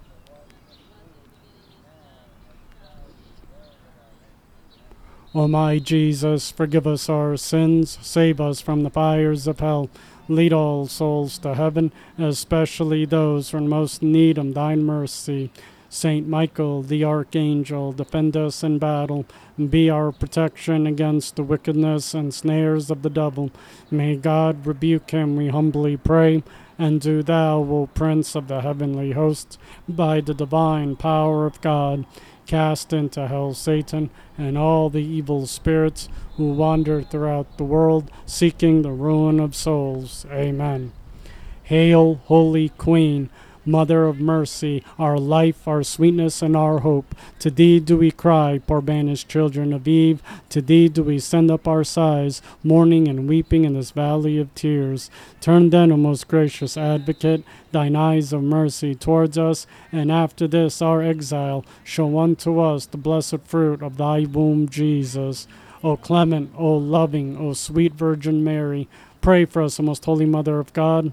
O my Jesus, forgive us our sins, save us from the fires of hell, lead all souls to heaven, especially those who are in most need of thine mercy. Saint Michael, the Archangel, defend us in battle, and be our protection against the wickedness and snares of the devil. May God rebuke him, we humbly pray. And do thou, O Prince of the heavenly hosts, by the divine power of God, cast into hell Satan and all the evil spirits who wander throughout the world, seeking the ruin of souls. Amen. Hail, Holy Queen, Mother of mercy, our life, our sweetness, and our hope. To thee do we cry, poor banished children of Eve. To thee do we send up our sighs, mourning and weeping in this valley of tears. Turn then, O most gracious advocate, thine eyes of mercy towards us, and after this our exile, show unto us the blessed fruit of thy womb, Jesus. O clement, O loving, O sweet Virgin Mary, pray for us, O most holy Mother of God.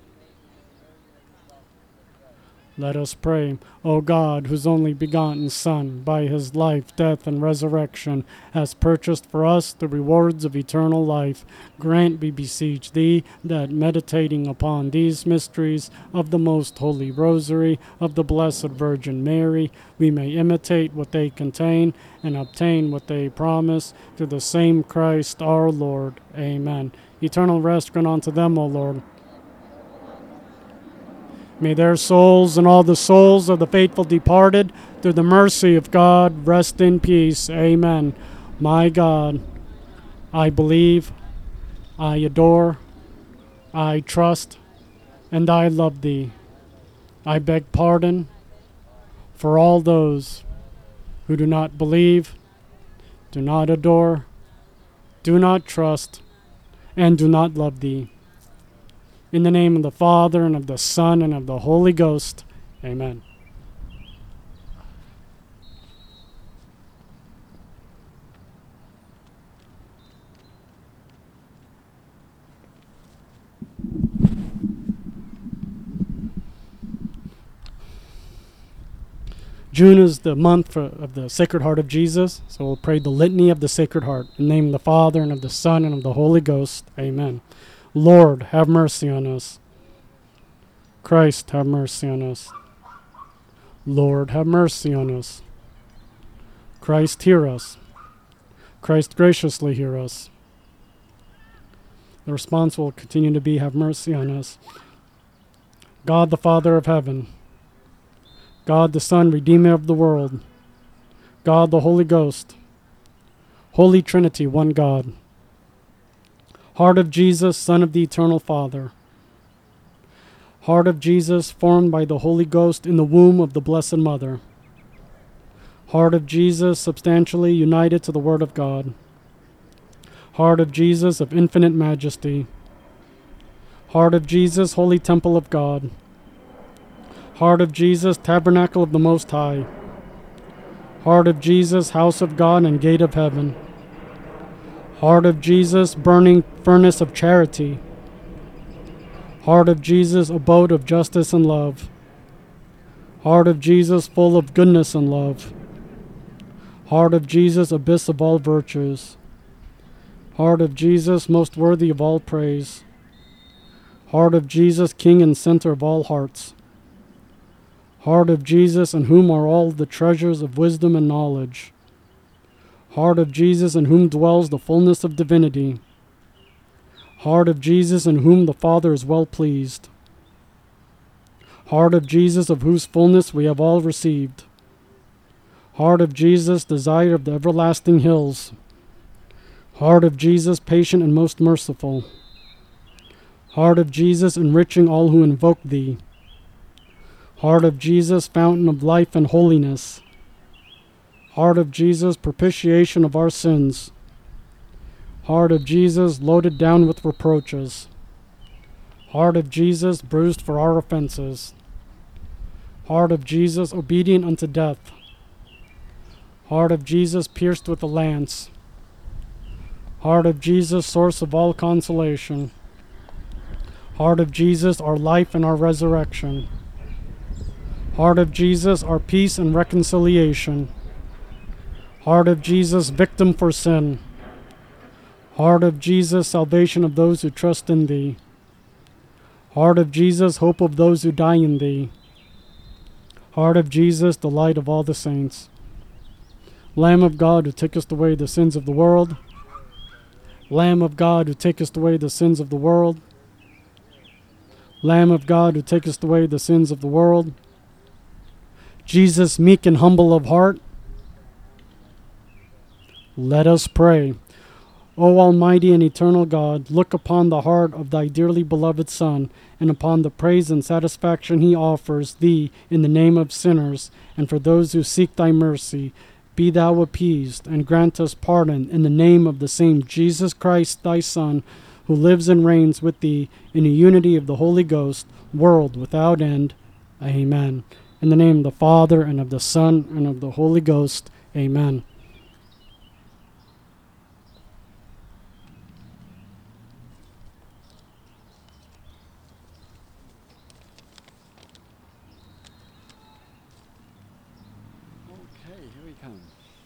Let us pray. O God, whose only begotten Son, by his life, death, and resurrection, has purchased for us the rewards of eternal life, grant, we beseech thee, that meditating upon these mysteries of the most holy rosary of the Blessed Virgin Mary, we may imitate what they contain and obtain what they promise, through the same Christ our Lord. Amen. Eternal rest grant unto them, O Lord. May their souls and all the souls of the faithful departed, through the mercy of God, rest in peace. Amen. My God, I believe, I adore, I trust, and I love thee. I beg pardon for all those who do not believe, do not adore, do not trust, and do not love thee. In the name of the Father, and of the Son, and of the Holy Ghost. Amen. June is the month of the Sacred Heart of Jesus, so we'll pray the Litany of the Sacred Heart. In the name of the Father, and of the Son, and of the Holy Ghost. Amen. Lord, have mercy on us. Christ, have mercy on us. Lord, have mercy on us. Christ, hear us. Christ, graciously hear us. The response will continue to be, have mercy on us. God, the Father of heaven, God, the Son, Redeemer of the world, God, the Holy Ghost, Holy Trinity, one God. Heart of Jesus, Son of the Eternal Father. Heart of Jesus, formed by the Holy Ghost in the womb of the Blessed Mother. Heart of Jesus, substantially united to the Word of God. Heart of Jesus, of infinite majesty. Heart of Jesus, Holy Temple of God. Heart of Jesus, Tabernacle of the Most High. Heart of Jesus, House of God and Gate of Heaven. Heart of Jesus, burning furnace of charity. Heart of Jesus, abode of justice and love. Heart of Jesus, full of goodness and love. Heart of Jesus, abyss of all virtues. Heart of Jesus, most worthy of all praise. Heart of Jesus, King and center of all hearts. Heart of Jesus, in whom are all the treasures of wisdom and knowledge. Heart of Jesus, in whom dwells the fullness of divinity. Heart of Jesus, in whom the Father is well pleased. Heart of Jesus, of whose fullness we have all received. Heart of Jesus, desire of the everlasting hills. Heart of Jesus, patient and most merciful. Heart of Jesus, enriching all who invoke thee. Heart of Jesus, fountain of life and holiness. Heart of Jesus, propitiation of our sins. Heart of Jesus, loaded down with reproaches. Heart of Jesus, bruised for our offenses. Heart of Jesus, obedient unto death. Heart of Jesus, pierced with a lance. Heart of Jesus, source of all consolation. Heart of Jesus, our life and our resurrection. Heart of Jesus, our peace and reconciliation. Heart of Jesus, victim for sin. Heart of Jesus, salvation of those who trust in thee. Heart of Jesus, hope of those who die in thee. Heart of Jesus, delight of all the saints. Lamb of God, who takest away the sins of the world. Lamb of God, who takest away the sins of the world. Lamb of God, who takest away the sins of the world. Jesus, meek and humble of heart. Let us pray. O Almighty and eternal God, look upon the heart of thy dearly beloved Son, and upon the praise and satisfaction he offers thee in the name of sinners, and for those who seek thy mercy. Be thou appeased, and grant us pardon in the name of the same Jesus Christ, thy Son, who lives and reigns with thee in the unity of the Holy Ghost, world without end. Amen. In the name of the Father, and of the Son, and of the Holy Ghost. Amen. Okay, here we come.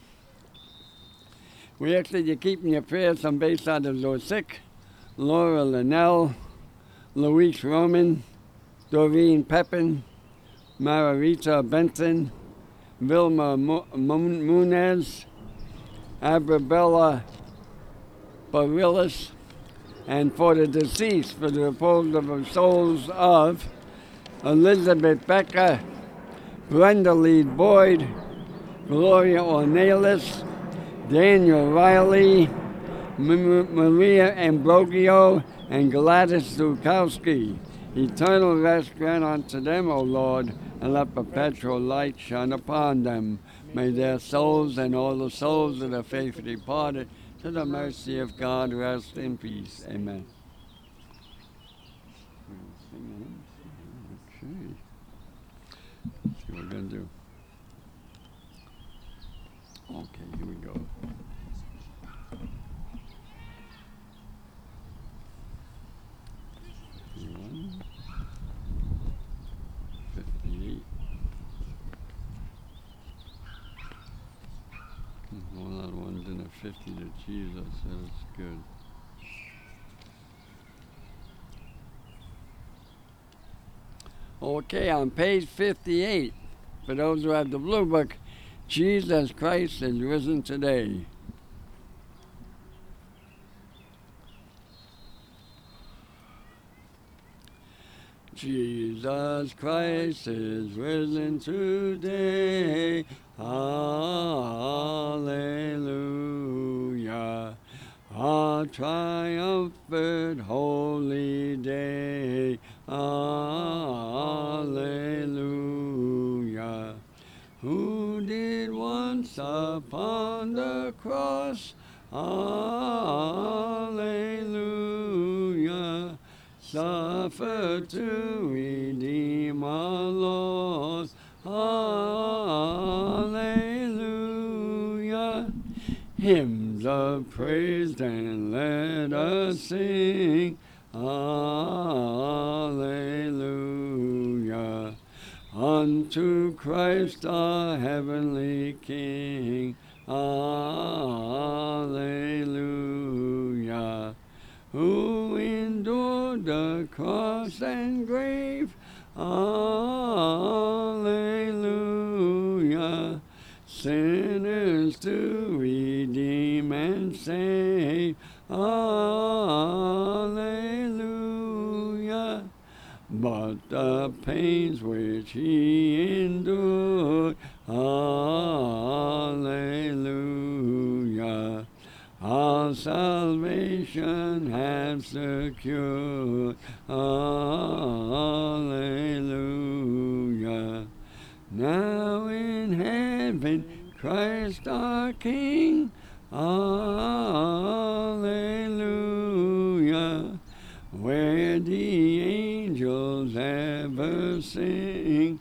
We ask that you keep in your prayers some based out of those sick, Laura Linnell, Luis Roman, Doreen Pepin, Margarita Benson, Vilma Munez, Abrabella Barillas, and for the deceased, for the repose of the souls of Elizabeth Becker, Brenda Lee Boyd, Gloria Ornelas, Daniel Riley, Maria Ambrogio, and Gladys Zukowski. Eternal rest grant unto them, O Lord, and let perpetual light shine upon them. May their souls and all the souls of the faithful departed to the mercy of God rest in peace. Amen. Okay. Let's see what we're going to do. Okay, here we go. All that one's in a 50 to Jesus, that's good. Okay, on page 58, for those who have the blue book, Jesus Christ is risen today. Jesus Christ is risen today. Hallelujah. A triumphant holy day. Hallelujah. Who did once upon the cross? Hallelujah. Suffer to redeem our loss. Hallelujah. Hymns of praise then let us sing. Hallelujah. Unto Christ our heavenly King. Hallelujah. cross and grave. Alleluia. Sinners to redeem and save. Alleluia. But the pains which he endured, hallelujah, our salvation have secured, hallelujah. Now in heaven, Christ our King, hallelujah, where the angels ever sing,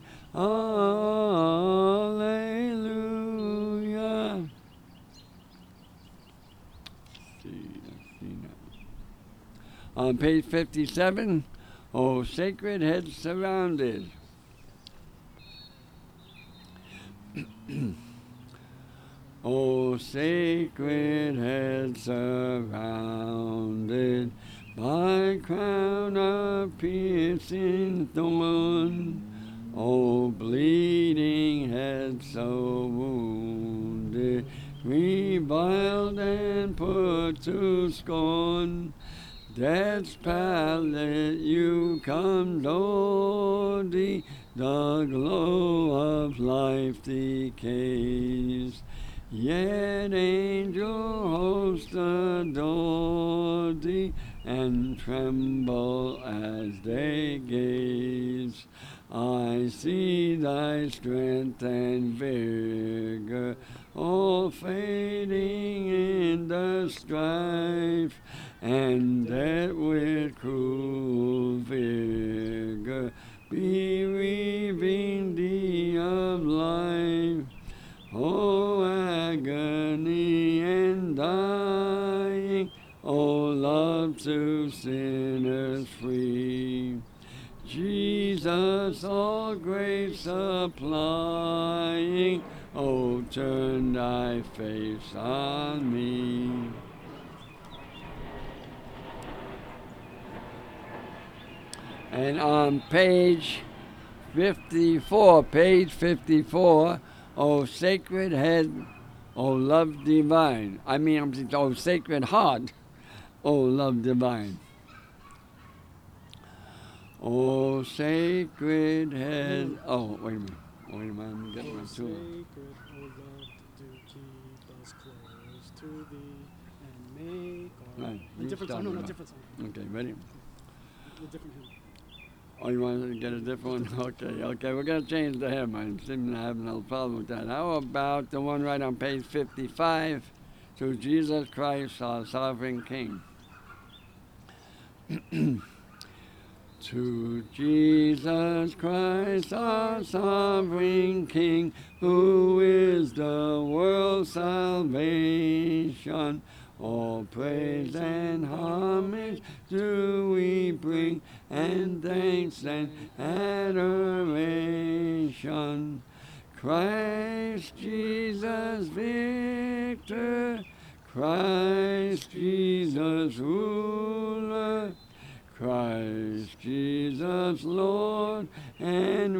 hallelujah. Let's see now. On page 57, O sacred head surrounded. O sacred head surrounded by crown of piercing thorn, O bleeding head so wounded, reviled and put to scorn, death's pallet you condole thee, the glow of life decays. Yet angel hosts adore thee, and tremble as they gaze. I see thy strength and vigor, all fading in the strife, and that with cruel vigor bereaving thee of life. O agony and dying, O love to sinners free, Jesus all grace supplying, O turn thy face on me. And on page 54, O sacred head, O love divine. O sacred heart, O love divine. O sacred head. Oh, wait a minute. I'm getting my tool. Sacred, O love, do keep us close to thee and make our... Right. A different song. No, not different song. Okay, ready? A different hymn. Oh, you want to get a different one? Okay, we're going to change the hymn. I seem to have no problem with that. How about the one right on page 55, to Jesus Christ, our sovereign King? To Jesus Christ, our sovereign King, who is the world's salvation, all praise and homage do we bring, and thanks and adoration. Christ Jesus victor, Christ Jesus ruler, Christ Jesus Lord and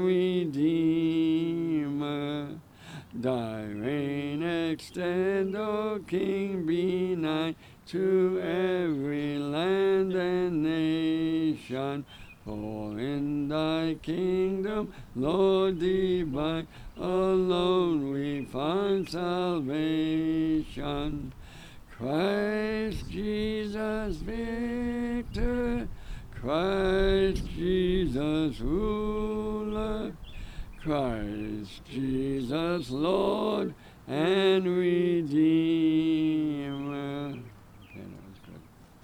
Redeemer. Thy reign extend, O King, benign, to every land and nation. For in thy kingdom, Lord divine, alone we find salvation. Christ Jesus victor, Christ Jesus ruler, Christ Jesus Lord and Redeemer. Okay, that was good.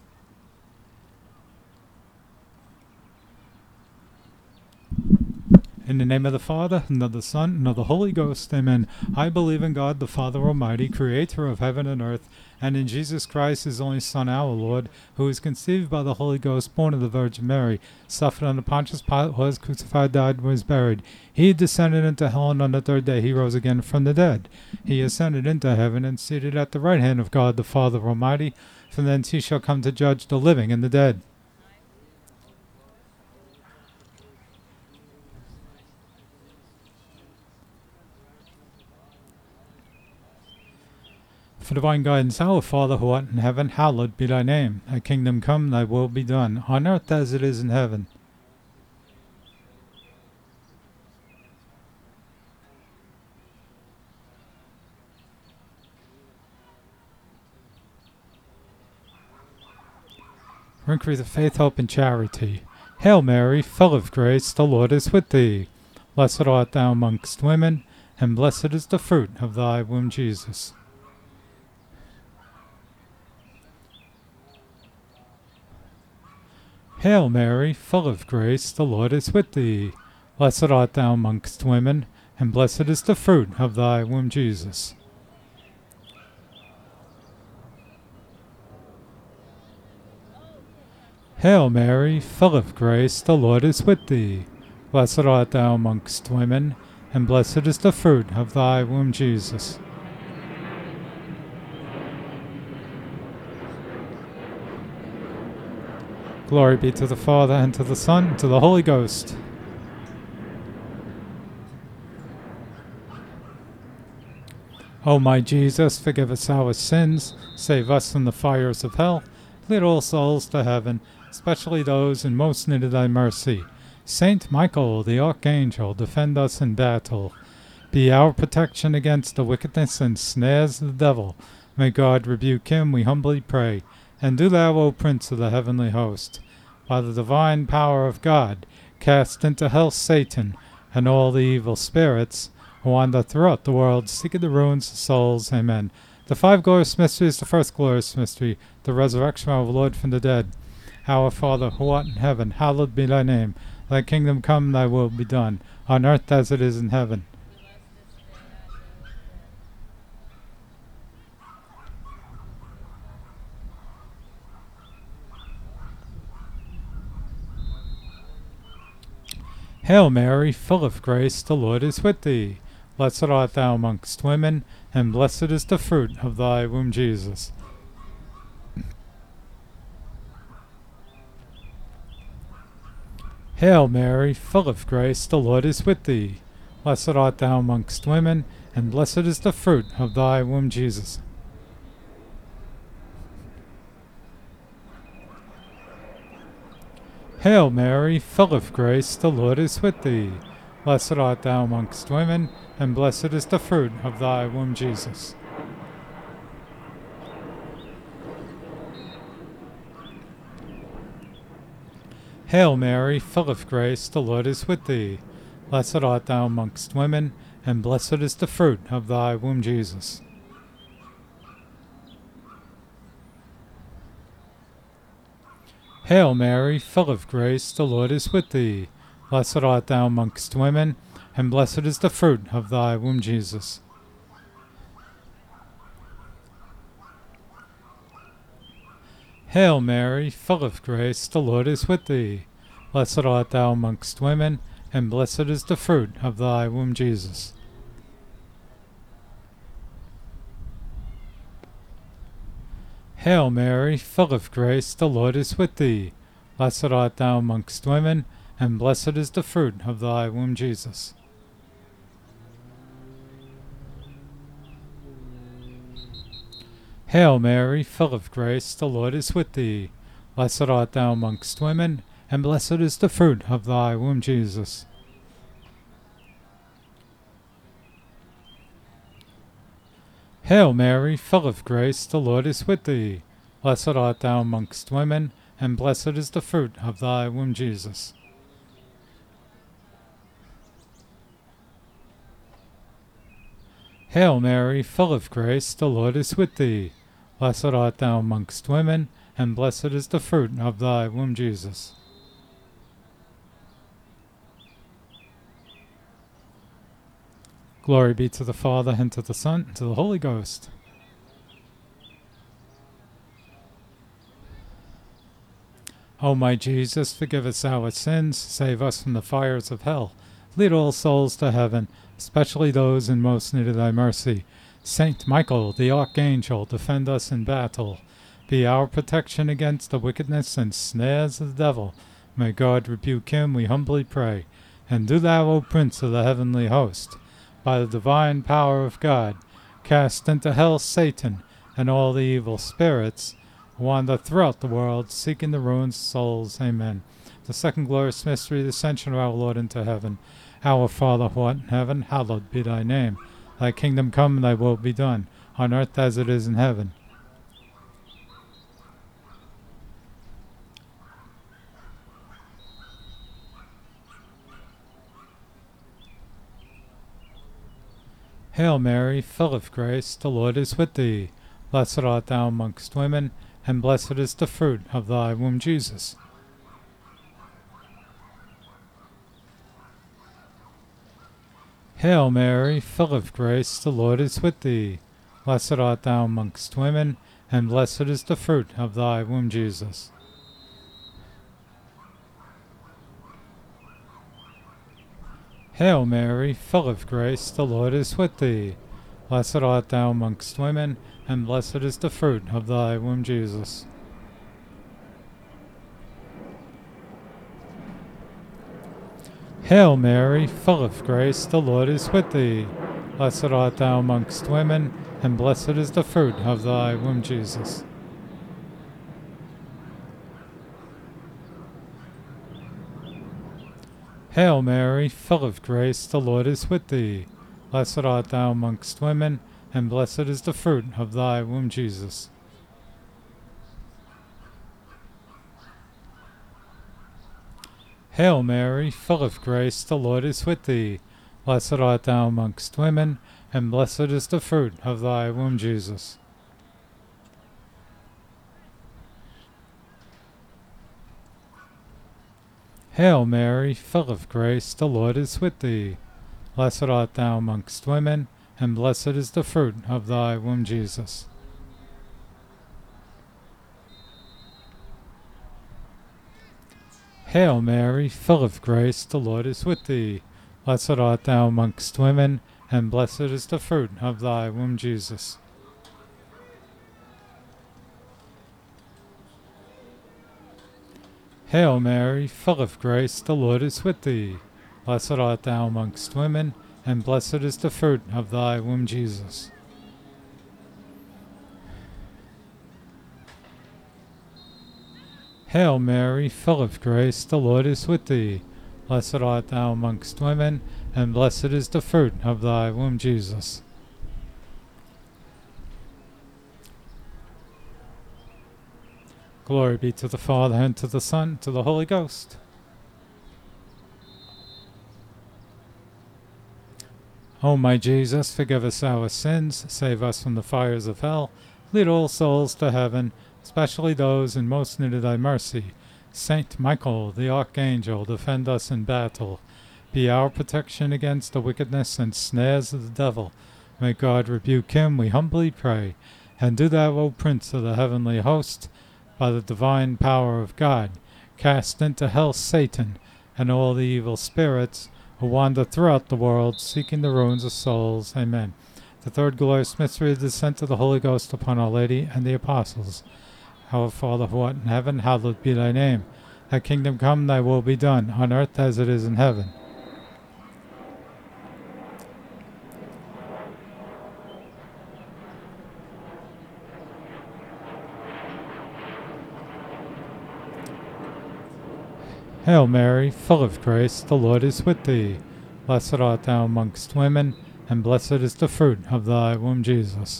In the name of the Father, and of the Son, and of the Holy Ghost, amen. I believe in God, the Father Almighty, creator of heaven and earth, and in Jesus Christ, his only Son, our Lord, who was conceived by the Holy Ghost, born of the Virgin Mary, suffered under Pontius Pilate, was crucified, died, and was buried. He descended into hell, and on the third day he rose again from the dead. He ascended into heaven, and seated at the right hand of God, the Father Almighty. From thence he shall come to judge the living and the dead. For divine guidance, our Father who art in heaven, hallowed be thy name. Thy kingdom come, thy will be done, on earth as it is in heaven. For increase of faith, hope, and charity. Hail Mary, full of grace, the Lord is with thee. Blessed art thou amongst women, and blessed is the fruit of thy womb, Jesus. Hail Mary, full of grace, the Lord is with thee. Blessed art thou amongst women, and blessed is the fruit of thy womb, Jesus. Hail Mary, full of grace, the Lord is with thee. Blessed art thou amongst women, and blessed is the fruit of thy womb, Jesus. Glory be to the Father, and to the Son, and to the Holy Ghost. O my Jesus, forgive us our sins, save us from the fires of hell, lead all souls to heaven, especially those in most need of thy mercy. Saint Michael, the Archangel, defend us in battle. Be our protection against the wickedness and snares of the devil. May God rebuke him, we humbly pray. And do thou, O Prince of the heavenly host, by the divine power of God, cast into hell Satan and all the evil spirits who wander throughout the world, seeking the ruins of souls. Amen. The five glorious mysteries, the first glorious mystery, the resurrection of our Lord from the dead. Our Father, who art in heaven, hallowed be thy name. Thy kingdom come, thy will be done, on earth as it is in heaven. Hail Mary, full of grace, the Lord is with thee. Blessed art thou amongst women, and blessed is the fruit of thy womb, Jesus. Hail Mary, full of grace, the Lord is with thee. Blessed art thou amongst women, and blessed is the fruit of thy womb, Jesus. Hail Mary, full of grace, the Lord is with thee. Blessed art thou amongst women, and blessed is the fruit of thy womb, Jesus. Hail Mary, full of grace, the Lord is with thee. Blessed art thou amongst women, and blessed is the fruit of thy womb, Jesus. Hail Mary, full of grace, the Lord is with thee. Blessed art thou amongst women, and blessed is the fruit of thy womb, Jesus. Hail Mary, full of grace, the Lord is with thee. Blessed art thou amongst women, and blessed is the fruit of thy womb, Jesus. Hail Mary, full of grace, the Lord is with thee. Blessed art thou amongst women, and blessed is the fruit of thy womb, Jesus. Hail Mary, full of grace, the Lord is with thee. Blessed art thou amongst women, and blessed is the fruit of thy womb, Jesus. Hail Mary, full of grace, the Lord is with thee. Blessed art thou amongst women, and blessed is the fruit of thy womb, Jesus. Hail Mary, full of grace, the Lord is with thee. Blessed art thou amongst women, and blessed is the fruit of thy womb, Jesus. Glory be to the Father, and to the Son, and to the Holy Ghost. O my Jesus, forgive us our sins, save us from the fires of hell. Lead all souls to heaven, especially those in most need of thy mercy. Saint Michael, the Archangel, defend us in battle. Be our protection against the wickedness and snares of the devil. May God rebuke him, we humbly pray. And do thou, O Prince of the heavenly host, by the divine power of God, cast into hell Satan and all the evil spirits who wander throughout the world, seeking the ruined souls. Amen. The second glorious mystery, the ascension of our Lord into heaven. Our Father who art in heaven, hallowed be thy name. Thy kingdom come, thy will be done, on earth as it is in heaven. Hail Mary, full of grace, the Lord is with thee. Blessed art thou amongst women, and blessed is the fruit of thy womb, Jesus. Hail Mary, full of grace, the Lord is with thee. Blessed art thou amongst women, and blessed is the fruit of thy womb, Jesus. Hail Mary, full of grace, the Lord is with thee. Blessed art thou amongst women, and blessed is the fruit of thy womb, Jesus. Hail Mary, full of grace, the Lord is with thee. Blessed art thou amongst women, and blessed is the fruit of thy womb, Jesus. Hail Mary, full of grace, the Lord is with thee. Blessed art thou amongst women, and blessed is the fruit of thy womb, Jesus. Hail Mary, full of grace, the Lord is with thee. Blessed art thou amongst women, and blessed is the fruit of thy womb, Jesus. Hail Mary, full of grace, the Lord is with thee. Blessed art thou amongst women, and blessed is the fruit of thy womb, Jesus. Hail Mary, full of grace, the Lord is with thee. Blessed art thou amongst women, and blessed is the fruit of thy womb, Jesus. Hail Mary, full of grace, the Lord is with thee. Blessed art thou amongst women, and blessed is the fruit of thy womb, Jesus. Hail Mary, full of grace, the Lord is with thee. Blessed art thou amongst women, and blessed is the fruit of thy womb, Jesus. Glory be to the Father, and to the Son, and to the Holy Ghost. O my Jesus, forgive us our sins, save us from the fires of hell, lead all souls to heaven, especially those in most need of thy mercy. Saint Michael, the Archangel, defend us in battle. Be our protection against the wickedness and snares of the devil. May God rebuke him, we humbly pray. And do thou, O Prince of the heavenly host, by the divine power of God, cast into hell Satan and all the evil spirits who wander throughout the world, seeking the ruins of souls. Amen. The third glorious mystery is the descent of the Holy Ghost upon Our Lady and the Apostles. Our Father who art in heaven, hallowed be thy name. Thy kingdom come, thy will be done, on earth as it is in heaven. Hail Mary, full of grace, the Lord is with thee. Blessed art thou amongst women, and blessed is the fruit of thy womb, Jesus.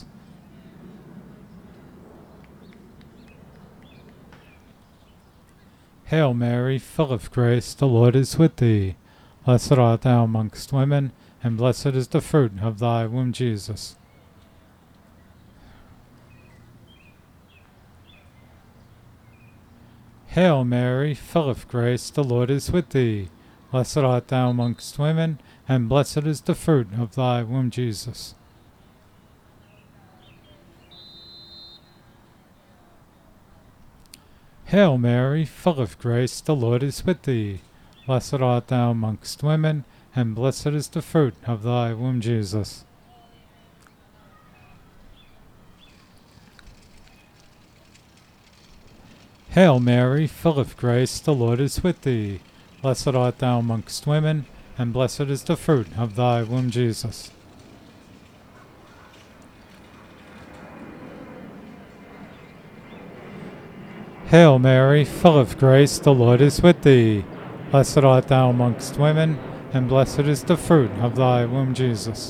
Hail Mary, full of grace, the Lord is with thee. Blessed art thou amongst women, and blessed is the fruit of thy womb, Jesus. Hail Mary, full of grace, the Lord is with thee. Blessed art thou amongst women, and blessed is the fruit of thy womb, Jesus. Hail Mary, full of grace, the Lord is with thee. Blessed art thou amongst women, and blessed is the fruit of thy womb, Jesus. Hail Mary, full of grace, the Lord is with thee. Blessed art thou amongst women, and blessed is the fruit of thy womb, Jesus. Hail Mary, full of grace, the Lord is with thee. Blessed art thou amongst women, and blessed is the fruit of thy womb, Jesus.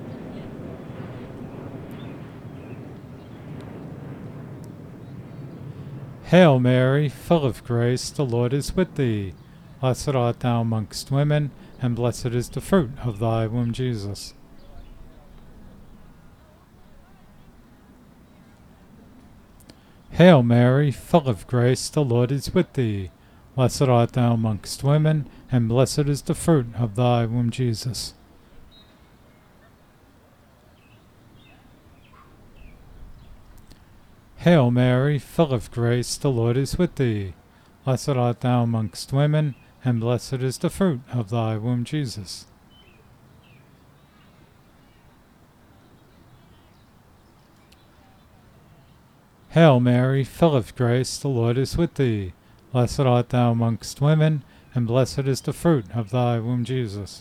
Hail Mary, full of grace, the Lord is with thee. Blessed art thou amongst women, and blessed is the fruit of thy womb, Jesus. Hail Mary, full of grace, the Lord is with thee. Blessed art thou amongst women, and blessed is the fruit of thy womb, Jesus. Hail Mary, full of grace, the Lord is with thee. Blessed art thou amongst women, and blessed is the fruit of thy womb, Jesus. Hail Mary, full of grace, the Lord is with thee. Blessed art thou amongst women, and blessed is the fruit of thy womb, Jesus.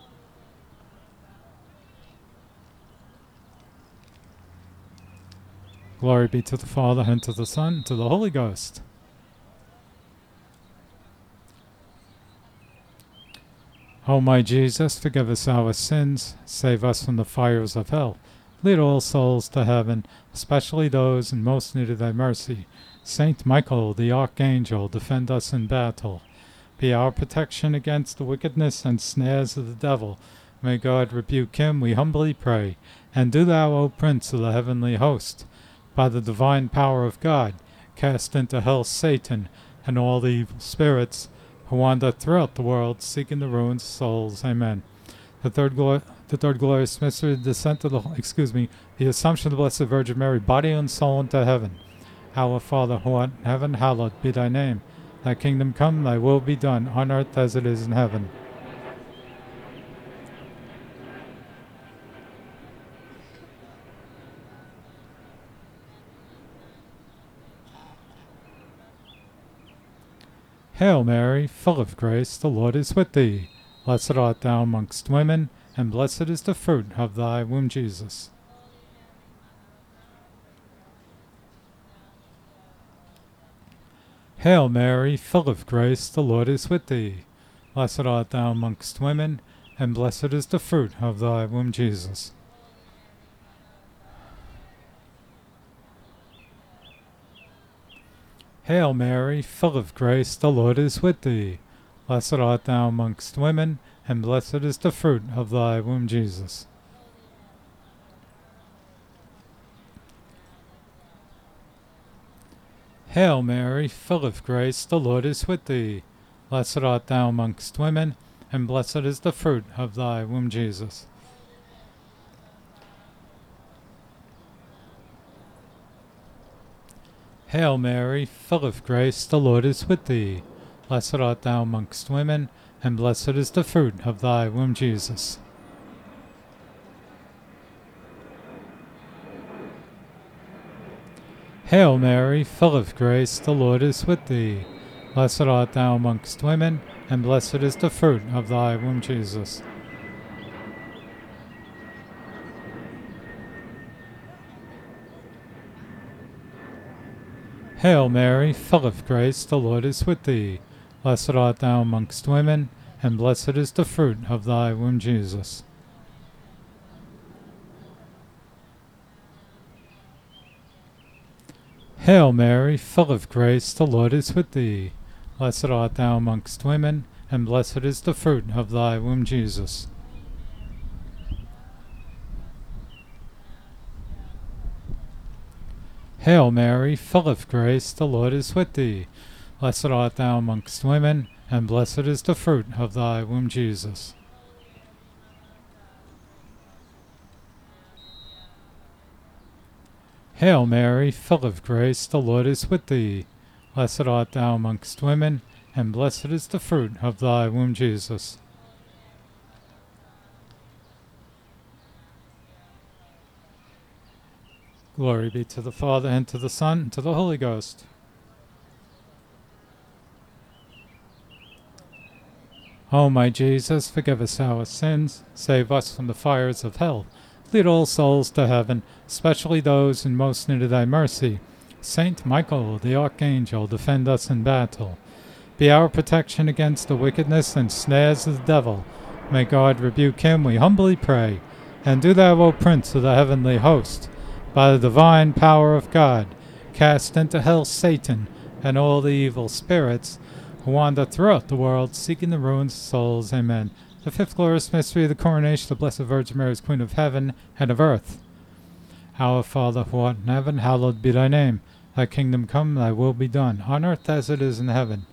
Glory be to the Father, and to the Son, and to the Holy Ghost. O my Jesus, forgive us our sins, save us from the fires of hell. Lead all souls to heaven, especially those in most need of thy mercy. Saint Michael, the Archangel, defend us in battle. Be our protection against the wickedness and snares of the devil. May God rebuke him, we humbly pray. And do thou, O Prince of the heavenly host, by the divine power of God, cast into hell Satan and all the evil spirits who wander throughout the world, seeking the ruins of souls. Amen. The third glorious mystery, the Assumption of the Blessed Virgin Mary, body and soul into heaven. Our Father, who art in heaven, hallowed be thy name. Thy kingdom come, thy will be done, on earth as it is in heaven. Hail Mary, full of grace, the Lord is with thee. Blessed art thou amongst women, and blessed is the fruit of thy womb, Jesus. Hail Mary, full of grace, the Lord is with thee. Blessed art thou amongst women, and blessed is the fruit of thy womb, Jesus. Hail Mary, full of grace, the Lord is with thee. Blessed art thou amongst women, and blessed is the fruit of thy womb, Jesus. Hail Mary, full of grace, the Lord is with thee. Blessed art thou amongst women, and blessed is the fruit of thy womb, Jesus. Hail Mary, full of grace, the Lord is with thee. Blessed art thou amongst women, and blessed is the fruit of thy womb, Jesus. Hail Mary, full of grace, the Lord is with thee. Blessed art thou amongst women, and blessed is the fruit of thy womb, Jesus. Hail Mary, full of grace, the Lord is with thee. Blessed art thou amongst women, and blessed is the fruit of thy womb, Jesus. Hail Mary, full of grace, the Lord is with thee. Blessed art thou amongst women, and blessed is the fruit of thy womb, Jesus. Hail Mary, full of grace, the Lord is with thee. Blessed art thou amongst women, and blessed is the fruit of thy womb, Jesus. Hail Mary, full of grace, the Lord is with thee. Blessed art thou amongst women, and blessed is the fruit of thy womb, Jesus. Glory be to the Father, and to the Son, and to the Holy Ghost. O my Jesus, forgive us our sins, save us from the fires of hell. Lead all souls to heaven, especially those in most need of thy mercy. Saint Michael, the archangel, defend us in battle. Be our protection against the wickedness and snares of the devil. May God rebuke him, we humbly pray. And do thou, O Prince of the heavenly host, by the divine power of God, cast into hell Satan and all the evil spirits who wander throughout the world, seeking the ruins of souls. Amen. The fifth glorious mystery of the coronation of the Blessed Virgin Mary as Queen of heaven and of earth. Our Father, who art in heaven, hallowed be thy name. Thy kingdom come, thy will be done, on earth as it is in heaven.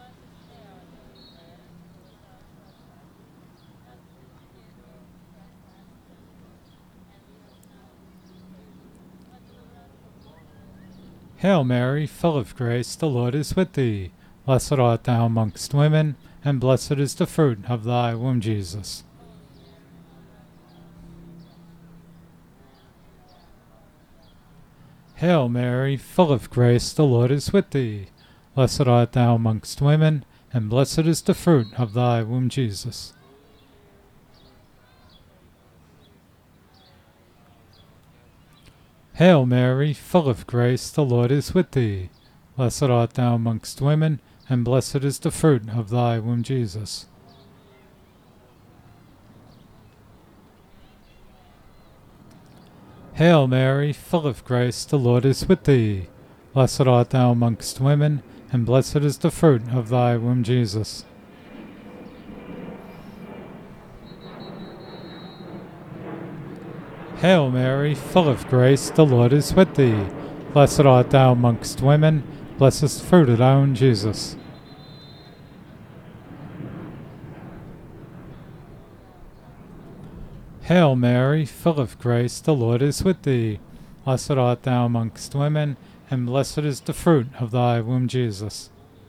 Hail Mary, full of grace, the Lord is with thee. Blessed art thou amongst women, and blessed is the fruit of thy womb, Jesus. Hail Mary, full of grace, the Lord is with thee. Blessed art thou amongst women, and blessed is the fruit of thy womb, Jesus. Hail Mary, full of grace, the Lord is with thee. Blessed art thou amongst women, and blessed is the fruit of thy womb, Jesus. Hail Mary, full of grace, the Lord is with thee. Blessed art thou amongst women, and blessed is the fruit of thy womb, Jesus. Hail Mary, full of grace, the Lord is with thee. Blessed art thou amongst women, blessed is the fruit of thy womb, Jesus. Hail Mary, full of grace, the Lord is with thee. Blessed art thou amongst women, and blessed is the fruit of thy womb, Jesus.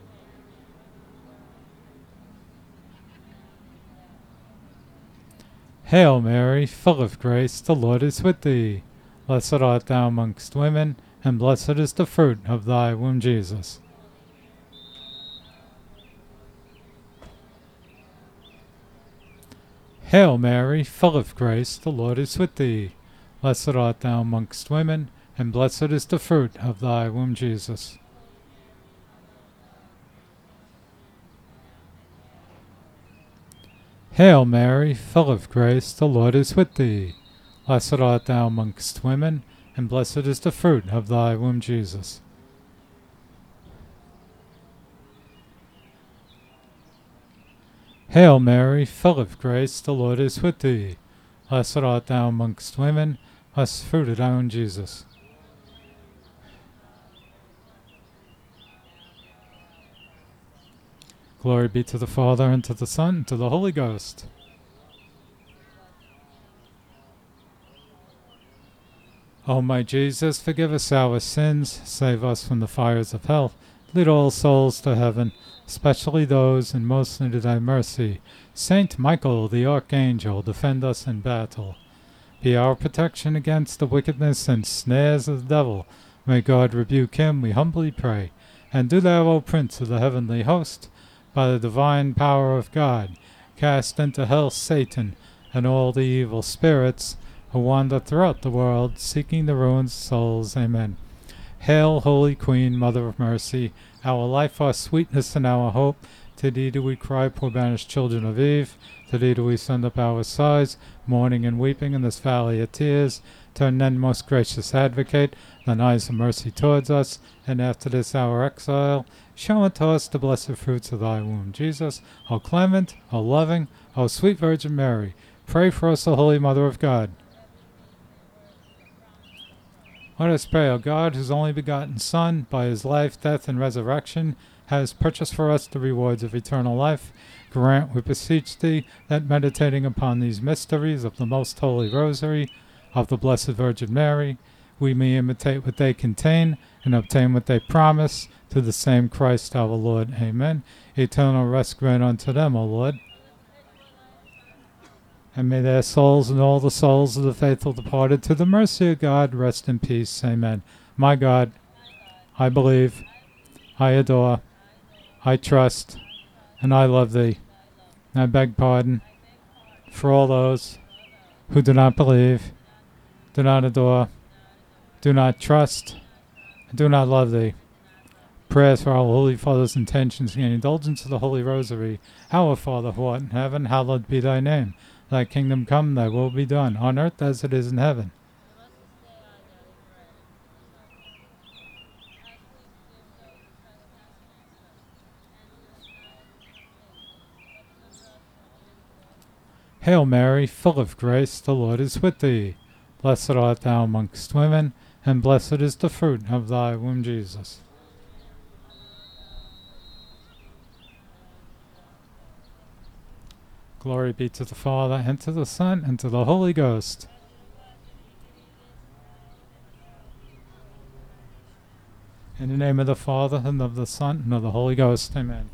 Hail Mary, full of grace, the Lord is with thee. Blessed art thou amongst women, and blessed is the fruit of thy womb, Jesus. Hail Mary, full of grace, the Lord is with thee. Blessed art thou amongst women, and blessed is the fruit of thy womb, Jesus. Hail Mary, full of grace, the Lord is with thee. Blessed art thou amongst women, and blessed is the fruit of thy womb, Jesus. Hail Mary, full of grace, the Lord is with thee. Blessed art thou amongst women, blessed is the fruit of thy womb, Jesus. Glory be to the Father, and to the Son, and to the Holy Ghost. O my Jesus, forgive us our sins, save us from the fires of hell, lead all souls to heaven, especially those in most need of thy mercy. Saint Michael, the archangel, defend us in battle. Be our protection against the wickedness and snares of the devil. May God rebuke him, we humbly pray. And do thou, O Prince of the heavenly host, by the divine power of God, cast into hell Satan and all the evil spirits who wander throughout the world, seeking the ruins of souls. Amen. Hail, Holy Queen, Mother of Mercy, our life, our sweetness, and our hope. To thee do we cry, poor banished children of Eve. To thee do we send up our sighs, mourning and weeping in this valley of tears. Turn then, most gracious Advocate, thine eyes of mercy towards us, and after this our exile, show unto us the blessed fruits of thy womb, Jesus. O clement, O loving, O sweet Virgin Mary, pray for us, O Holy Mother of God. Let us pray, O God, whose only begotten Son, by his life, death, and resurrection, has purchased for us the rewards of eternal life. Grant, we beseech thee, that meditating upon these mysteries of the most holy Rosary of the Blessed Virgin Mary, we may imitate what they contain and obtain what they promise, through the same Christ our Lord. Amen. Eternal rest grant unto them, O Lord. And may their souls and all the souls of the faithful departed to the mercy of God rest in peace. Amen. My God, I believe, I adore, I trust, and I love thee. And I beg pardon for all those who do not believe, do not adore, do not trust, I do not love thee. Prayers for our Holy Father's intentions and indulgence of the Holy Rosary. Our Father, who art in heaven, hallowed be thy name. Thy kingdom come, thy will be done, on earth as it is in heaven. Hail Mary, full of grace, the Lord is with thee. Blessed art thou amongst women, and blessed is the fruit of thy womb, Jesus. Glory be to the Father, and to the Son, and to the Holy Ghost. In the name of the Father, and of the Son, and of the Holy Ghost. Amen.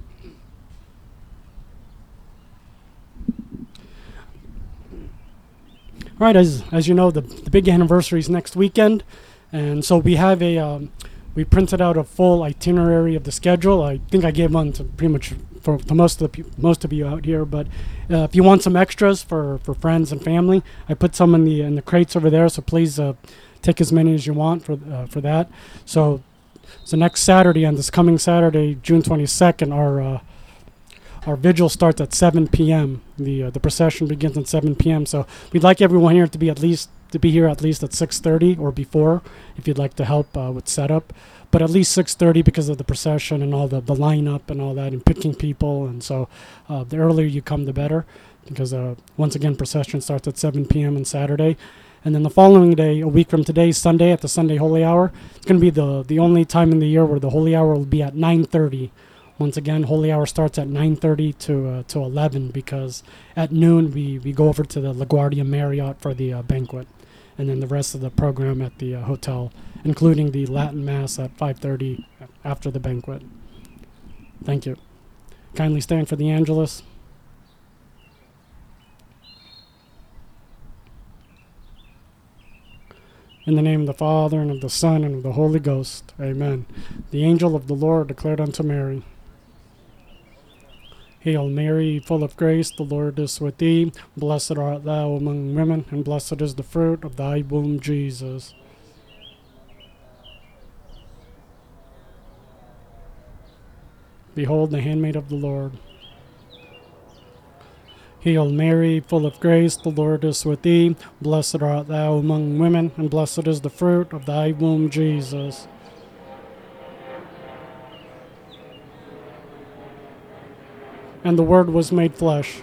All right, as you know, the big anniversary is next weekend, and so we have we printed out a full itinerary of the schedule. I think I gave one to pretty much for most of you out here, but if you want some extras for friends and family, I put some in the crates over there. So please take as many as you want for that. So next Saturday, on this coming Saturday, June 22nd, our vigil starts at 7 p.m. The procession begins at 7 p.m. So we'd like everyone here to be here at least at 6:30 or before, if you'd like to help with setup. But at least 6:30 because of the procession and all the lineup and all that and picking people. And so the earlier you come, the better, because once again, procession starts at 7 p.m. on Saturday. And then the following day, a week from today, Sunday, at the Sunday Holy Hour, it's going to be the only time in the year where the Holy Hour will be at 9:30. Once again, Holy Hour starts at 9:30 to 11, because at noon we go over to the LaGuardia Marriott for the banquet, and then the rest of the program at the hotel, including the Latin Mass at 5:30 after the banquet. Thank you. Kindly stand for the Angelus. In the name of the Father, and of the Son, and of the Holy Ghost. Amen. The angel of the Lord declared unto Mary, Hail Mary, full of grace, the Lord is with thee. Blessed art thou among women, and blessed is the fruit of thy womb, Jesus. Behold the handmaid of the Lord. Hail Mary, full of grace, the Lord is with thee. Blessed art thou among women, and blessed is the fruit of thy womb, Jesus. And the Word was made flesh.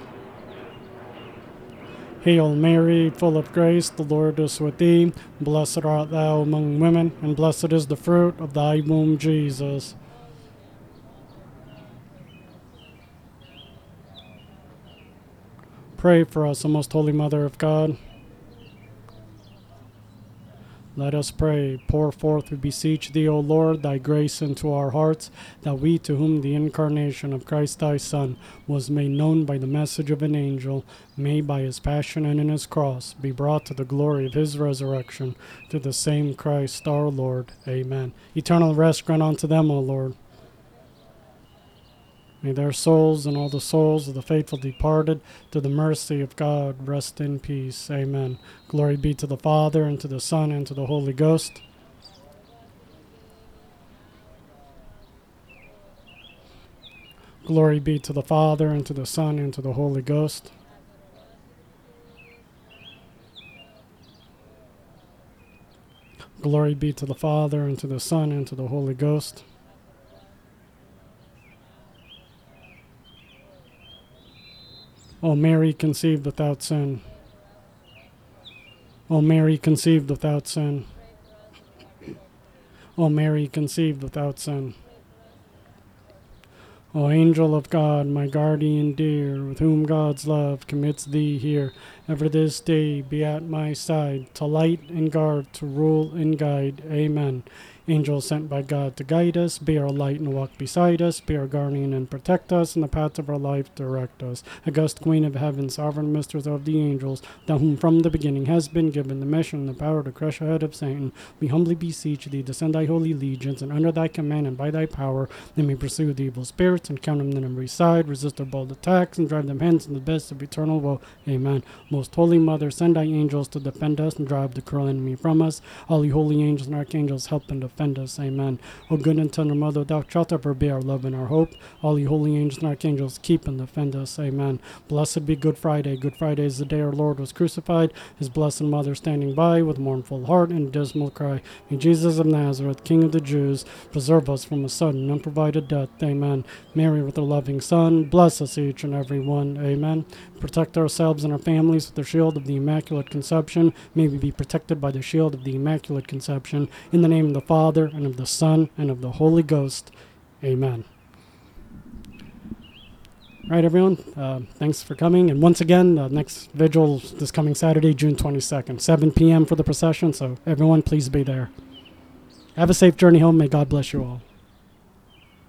Hail Mary, full of grace, the Lord is with thee. Blessed art thou among women, and blessed is the fruit of thy womb, Jesus. Pray for us, O most holy Mother of God. Let us pray. Pour forth, we beseech thee, O Lord, thy grace into our hearts, that we, to whom the incarnation of Christ thy Son was made known by the message of an angel, may by his passion and in his cross be brought to the glory of his resurrection, through the same Christ our Lord. Amen. Eternal rest grant unto them, O Lord. May their souls and all the souls of the faithful departed, to the mercy of God, rest in peace. Amen. Glory be to the Father, and to the Son, and to the Holy Ghost. Glory be to the Father, and to the Son, and to the Holy Ghost. Glory be to the Father, and to the Son, and to the Holy Ghost. O Mary, conceived without sin. O Mary, conceived without sin. O Mary, conceived without sin. O angel of God, my guardian dear, with whom God's love commits thee here, ever this day be at my side, to light and guard, to rule and guide. Amen. Angel sent by God to guide us, be our light and walk beside us, be our guardian and protect us, in the paths of our life direct us. August Queen of Heaven, sovereign mistress of the angels, thou whom from the beginning has been given the mission and the power to crush the head of Satan, we humbly beseech thee to send thy holy legions, and under thy command and by thy power they may pursue the evil spirits and count them on every side, resist their bold attacks, and drive them hence in the best of eternal woe. Amen. Most holy Mother, send thy angels to defend us and drive the cruel enemy from us. All ye holy angels and archangels, help and defend us. Amen. O good and tender Mother, thou shalt ever be our love and our hope. All you holy angels and archangels, keep and defend us. Amen. Blessed be Good Friday. Good Friday is the day our Lord was crucified. His blessed mother standing by with mournful heart and dismal cry. May Jesus of Nazareth, King of the Jews, preserve us from a sudden and unprovided death. Amen. Mary with her loving Son, bless us each and every one. Amen. Protect ourselves and our families with the shield of the Immaculate Conception. May we be protected by the shield of the Immaculate Conception. In the name of the Father, and of the Son, and of the Holy Ghost. Amen. All right, everyone. Thanks for coming. And once again, next vigil this coming Saturday, June 22nd, 7 p.m. for the procession. So everyone, please be there. Have a safe journey home. May God bless you all.